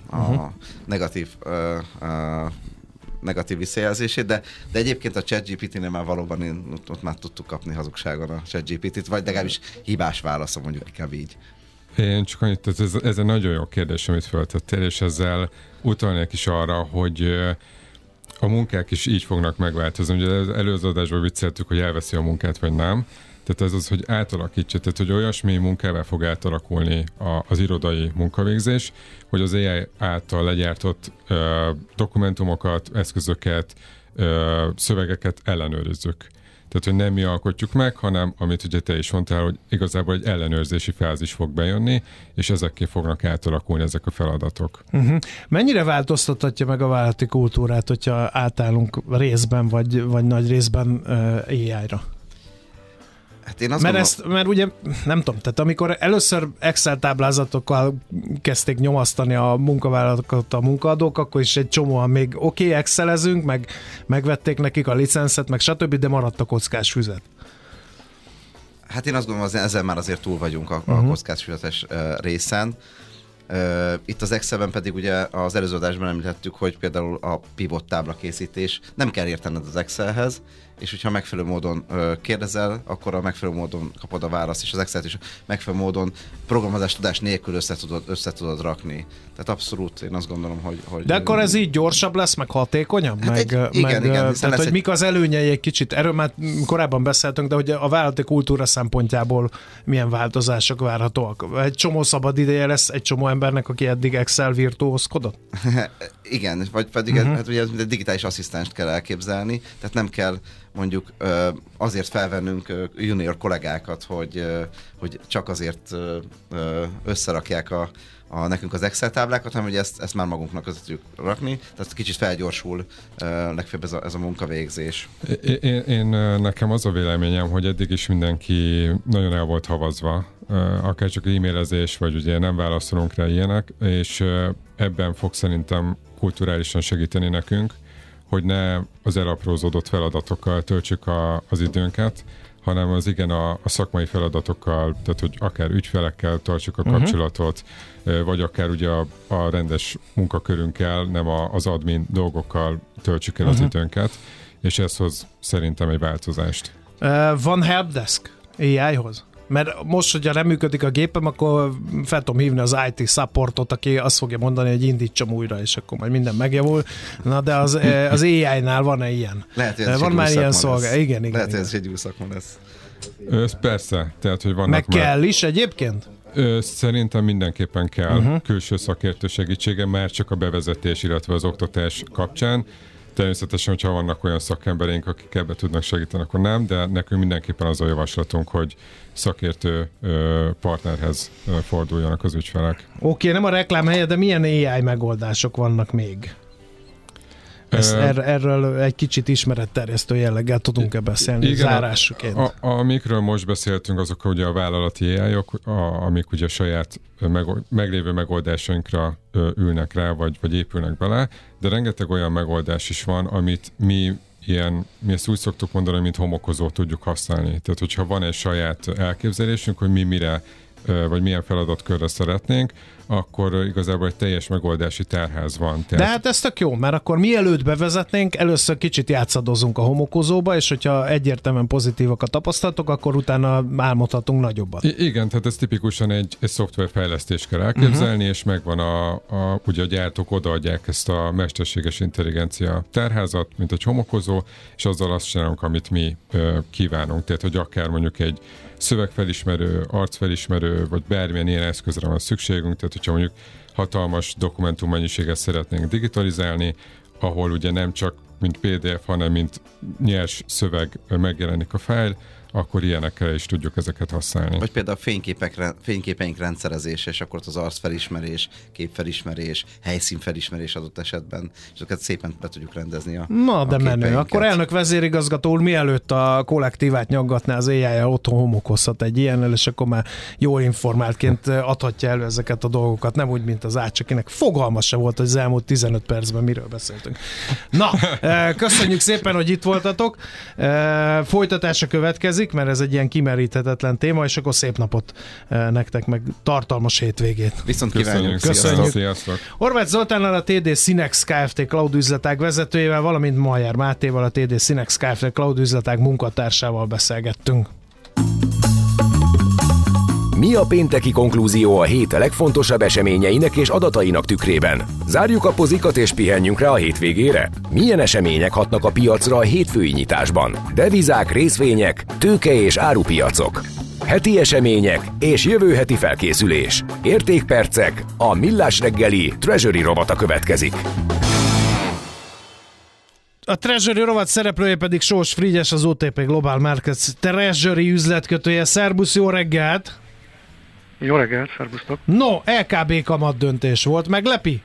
negatív visszajelzését, de egyébként a ChatGPT-nél már valóban ott már tudtuk kapni hazugságon a ChatGPT-t, vagy legalábbis hibás válaszom, mondjuk inkább így. Én csak annyit, ez egy nagyon jó kérdés, amit feltettél, és ezzel utalnék is arra, hogy a munkák is így fognak megváltozni. Ugye az előző adásban vicceltük, hogy elveszi a munkát, vagy nem. Tehát ez az, hogy átalakítsa, tehát hogy olyasmi munkával fog átalakulni az irodai munkavégzés, hogy az AI által legyártott dokumentumokat, eszközöket, szövegeket ellenőrizzük. Tehát, hogy nem mi alkotjuk meg, hanem, amit ugye te is mondtál, hogy igazából egy ellenőrzési fázis fog bejönni, és ezekké fognak átalakulni ezek a feladatok. Mennyire változtathatja meg a vállalati kultúrát, hogyha átállunk részben, vagy nagy részben AI-ra? Hát én mert ugye, nem tudom, tehát amikor először Excel táblázatokkal kezdték nyomasztani a munkavállalatokat a munkaadók, akkor is egy csomóan még Excelezünk, megvették nekik a licenszet, meg stb., de maradt a kockás füzet. Hát én azt gondolom, ezzel már azért túl vagyunk a kockás füzetes részen. Itt az Excelben pedig ugye az előző adásban említettük, hogy például a pivot tábla készítés nem kell értened az Excelhez, és hogyha megfelelő módon kérdezel, akkor a megfelelő módon kapod a választ, és az Excel-t is megfelelő módon programozás tudás nélkül össze tudod rakni. Tehát abszolút én azt gondolom, hogy... De akkor ez így gyorsabb lesz, meg hatékonyabb? Hát igen. Tehát, hogy mik az előnyei egy kicsit, erről már korábban beszéltünk, de hogy a vállalati kultúra szempontjából milyen változások várhatóak? Egy csomó szabad ideje lesz egy csomó embernek, aki eddig Excel virtuózkodott? Igen, vagy pedig hát ugye egy digitális asszisztenst kell elképzelni, tehát nem kell mondjuk azért felvennünk junior kollégákat, hogy csak azért összerakják nekünk az Excel táblákat, hanem hogy ezt már magunknak össze tudjuk rakni, tehát kicsit felgyorsul legfeljebb ez a munkavégzés. Nekem az a véleményem, hogy eddig is mindenki nagyon el volt havazva, akár csak e-mailezés, vagy ugye nem válaszolunk rá ilyenek, és ebben fog szerintem kulturálisan segíteni nekünk, hogy ne az elaprózódott feladatokkal töltsük az időnket, hanem az a szakmai feladatokkal, tehát hogy akár ügyfelekkel tartsuk a kapcsolatot, vagy akár ugye a rendes munkakörünkkel, nem az admin dolgokkal töltsük el az időnket, és ez hoz szerintem egy változást. Van helpdesk AI-hoz? Mert most, hogyha nem működik a gépem, akkor fel tudom hívni az IT supportot, aki azt fogja mondani, hogy indítsam újra, és akkor majd minden megjavul. Na, de az AI-nál van-e ilyen? Lehet, hogy van már ilyen szolgál. Igen. Lehet, hogy ez egy új szakma lesz. Persze, tehát, hogy vannak meg kell is egyébként? Szerintem mindenképpen kell külső szakértő segítsége, már csak a bevezetés, illetve az oktatás kapcsán. Természetesen, hogyha vannak olyan szakembereink, akik ebbe tudnak segíteni, akkor nem, de nekünk mindenképpen az a javaslatunk, hogy szakértő partnerhez forduljanak az ügyfelek. Oké, nem a reklám helye, de milyen AI megoldások vannak még? Erről egy kicsit ismeretterjesztő jelleggel tudunk-e beszélni zárásként? Amikről most beszéltünk, azok ugye a vállalati AI-ok, amik ugye saját meglévő megoldásainkra ülnek rá, vagy épülnek bele, de rengeteg olyan megoldás is van, amit mi ezt úgy szoktuk mondani, mint homokozó tudjuk használni. Tehát, hogyha van egy saját elképzelésünk, hogy mi mire, vagy milyen feladatkörre szeretnénk, akkor igazából egy teljes megoldási tárház van. De hát ez tök jó, mert akkor mielőtt bevezetnénk, először kicsit játszadozunk a homokozóba, és hogyha egyértelműen pozitívak a tapasztalatok, akkor utána álmodhatunk nagyobbat. Igen, tehát ez tipikusan egy szoftverfejlesztést kell elképzelni, és megvan ugye a gyártók odaadják ezt a mesterséges intelligencia tárházat, mint egy homokozó, és azzal azt csinálunk, amit mi kívánunk. Tehát, hogy akár mondjuk egy szövegfelismerő, arcfelismerő, vagy bármilyen ilyen eszközre van szükségünk, tehát hogyha mondjuk hatalmas dokumentummennyiséget szeretnénk digitalizálni, ahol ugye nem csak mint PDF, hanem mint nyers szöveg megjelenik a fájl, akkor ilyenekkel is tudjuk ezeket használni. Vagy például fényképeink rendszerezése, és akkor az arcfelismerés, képfelismerés, helyszínfelismerés adott esetben, és ezeket szépen be tudjuk rendezni a de menő. Akkor elnök vezérigazgató úr, mielőtt a kollektívát nyaggatná, az AI-ja otthon homokozhat egy ilyennel, és akkor már jól informáltként adhatja elő ezeket a dolgokat, nem úgy, mint az Ács, akinek fogalma se volt, hogy az elmúlt 15 percben miről beszéltünk. Na, köszönjük szépen, hogy itt voltatok. Folytatása következik, mert ez egy ilyen kimeríthetetlen téma, és akkor szép napot nektek, meg tartalmas hétvégét. Viszont kívánjuk. Köszönjük. Sziasztok. Horváth Zoltánnal, a TD Synex Kft. Cloud üzletág vezetőjével, valamint Majer Mátéval, a TD Synex Kft. Cloud üzletág munkatársával beszélgettünk. Mi a pénteki konklúzió a hét legfontosabb eseményeinek és adatainak tükrében? Zárjuk a pozikat és pihenjünk rá a hétvégére? Milyen események hatnak a piacra a hétfői nyitásban? Devizák, részvények, tőke és árupiacok. Heti események és jövő heti felkészülés. Értékpercek, a Millás reggeli Treasury rovata következik. A Treasury rovat szereplője pedig Sós Frigyes, az OTP Global Markets Treasury üzletkötője. Szerbusz, jó reggelt! Jó reggelt, szervusztok! No, LKB kamat döntés volt, meglepi?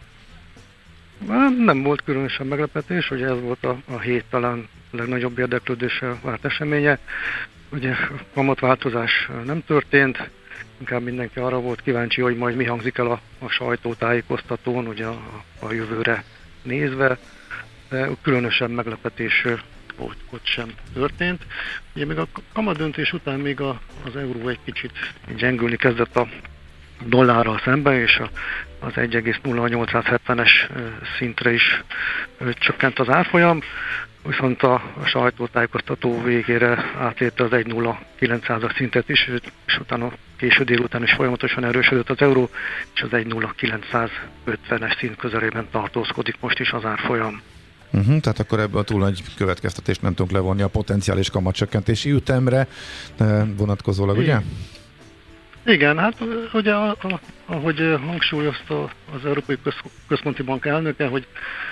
Nem volt különösen meglepetés, ugye ez volt a hét talán legnagyobb érdeklődéssel várt eseménye. Ugye kamatváltozás nem történt, inkább mindenki arra volt kíváncsi, hogy majd mi hangzik el a sajtótájékoztatón, ugye a jövőre nézve, de különösen meglepetés ott sem történt. Ugye még a kamatdöntés után még az euró egy kicsit gyengülni kezdett a dollárral szemben, és az 1,0870-es szintre is csökkent az árfolyam, viszont a sajtótájékoztató végére átérte az 1,0900-as szintet is, és utána késő délután is folyamatosan erősödött az euró, és az 1,0950-es szint közelében tartózkodik most is az árfolyam. Tehát akkor ebből a túl nagy következtetést nem tudunk levonni a potenciális kamatcsökkentési ütemre vonatkozólag, ugye? Igen, hát ugye ahogy hangsúlyozta az Európai Központi Bank elnöke, hogy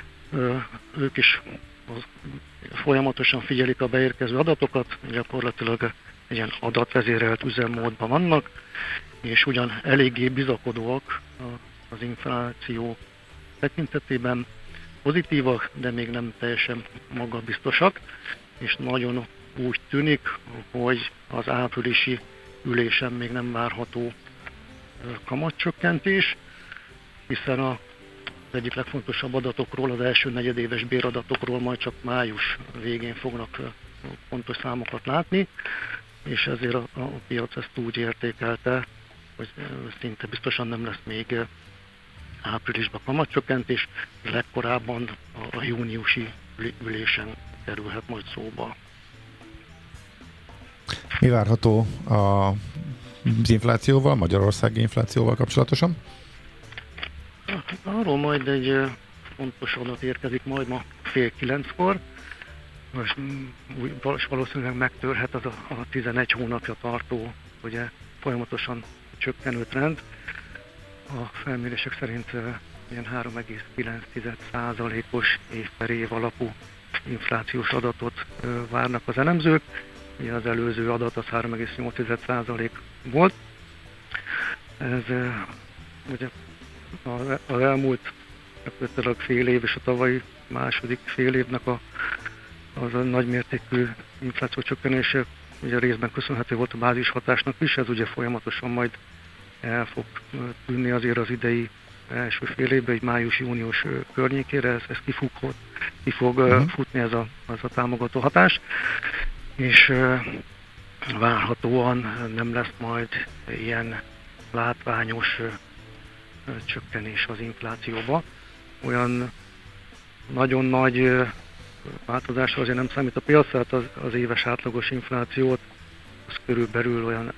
ők is folyamatosan figyelik a beérkező adatokat, gyakorlatilag egy ilyen adatvezérelt üzemmódban vannak, és ugyan eléggé bizakodóak az infláció tekintetében, pozitívak, de még nem teljesen magabiztosak, és nagyon úgy tűnik, hogy az áprilisi ülésen még nem várható kamatcsökkentés, hiszen az egyik legfontosabb adatokról, az első negyedéves béradatokról majd csak május végén fognak pontos számokat látni, és ezért a piac ezt úgy értékelte, hogy szinte biztosan nem lesz még áprilisban kamatcsökkentés, legkorábban a júniusi ülésen kerülhet majd szóba. Mi várható az inflációval, magyarországi inflációval kapcsolatosan? Arról majd egy fontos adat érkezik majd ma 8:30-kor. Most valószínűleg megtörhet az a 11 hónapja tartó, ugye folyamatosan csökkenő trend. A felmérések szerint ilyen 3,9%-os év per év alapú inflációs adatot várnak az elemzők. Ugye az előző adat az 3,8% volt. Ez ugye az elmúlt fél év és a tavalyi második fél évnek az a nagymértékű infláció csökkenése ugye részben köszönhető volt a bázis hatásnak is, ez ugye folyamatosan majd el fog tűnni azért az idei első fél évben, egy május-június környékére, ez ki fog futni ez a támogató hatás, és várhatóan nem lesz majd ilyen látványos csökkenés az inflációba. Olyan nagyon nagy változásra azért nem számít a piac, tehát az éves átlagos inflációt az körülbelül olyan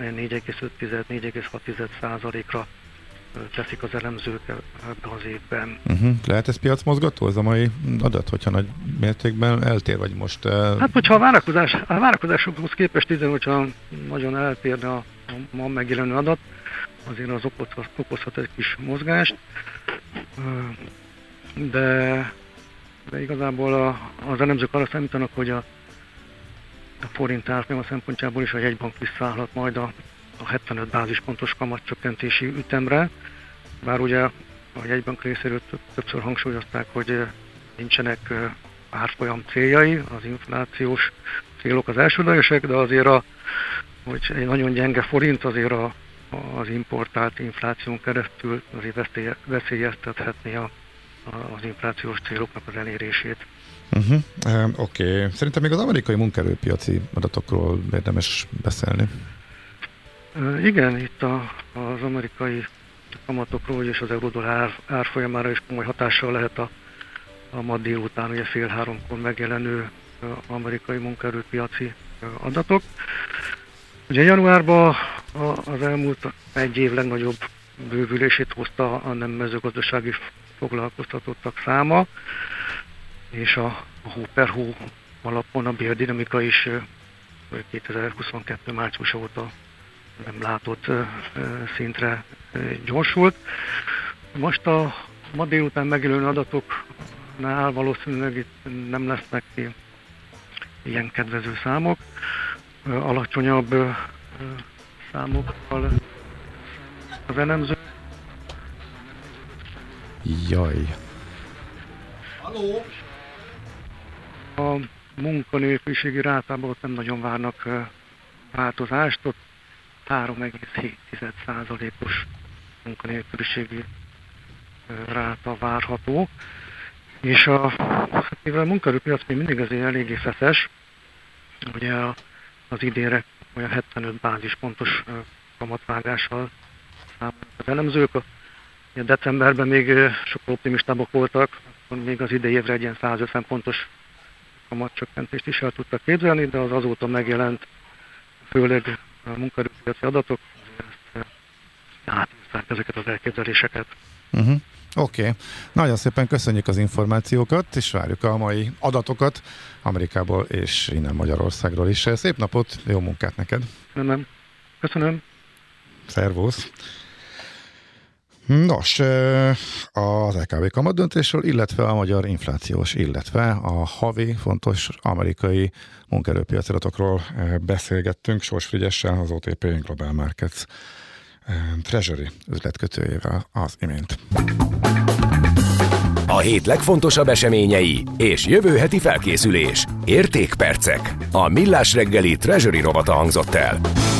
4,5-4,6%-ra teszik az elemzők ebben az évben. Lehet ez piacmozgató, ez a mai adat, hogyha nagy mértékben eltér, vagy most... Hát, hogyha a várakozásokhoz képest hogyha nagyon eltérne a ma megjelenő adat, azért az okozhat egy kis mozgást, de igazából az elemzők arra számítanak, hogy a forint árfolyama szempontjából is a jegybank visszaállhat majd a 75 bázispontos kamatcsökkentési ütemre, bár ugye a jegybank részéről többször hangsúlyozták, hogy nincsenek árfolyam céljai, az inflációs célok az elsődlegesek, de azért hogy egy nagyon gyenge forint azért az importált infláción keresztül azért veszélyeztethetné az inflációs céloknak az elérését. Oké. Szerintem még az amerikai munkaerőpiaci adatokról érdemes beszélni. Igen, itt az amerikai kamatokról és az euró-dollár árfolyamára is komoly hatással lehet a ma délután, ugye 14:30 megjelenő amerikai munkaerőpiaci adatok. Ugye januárban az elmúlt egy év legnagyobb bővülését hozta a nem mezőgazdasági foglalkoztatottak száma, és a hó per hó alapon a bérdinamika is 2022. márciusa óta nem látott szintre gyorsult. Most a ma délután megjelenő adatoknál valószínűleg itt nem lesznek ilyen kedvező számok, alacsonyabb számokkal az elemző. Jaj. Halló! A munkanélküliségi rátában ott nem nagyon várnak változást, ott 3,7%-os munkanélküliségi ráta várható, és mivel a munkaerőpiac még mindig azért eléggé feszes, ugye az idénre olyan 75 bázispontos kamatvágással számolnak az elemzők. Ugye decemberben még sokkal optimistábbak voltak, még az idei évre egy ilyen 150 pontos kamatcsökkentést is el tudtak képzelni, de az azóta megjelent, főleg a munkaerőpiaci adatok átírták ezeket az elképzeléseket. Oké. Nagyon szépen köszönjük az információkat, és várjuk a mai adatokat Amerikából és innen Magyarországról is. Szép napot, jó munkát neked! Nem. Köszönöm! Szervusz! Nos, az LKB kamatdöntésről, illetve a magyar inflációs, illetve a havi fontos amerikai munkaerőpiaci adatokról beszélgettünk Sors Frigyessel, az OTP Global Markets Treasury üzletkötőjével az imént. A hét legfontosabb eseményei és jövő heti felkészülés. Értékpercek. A Millás reggeli Treasury rovata hangzott el.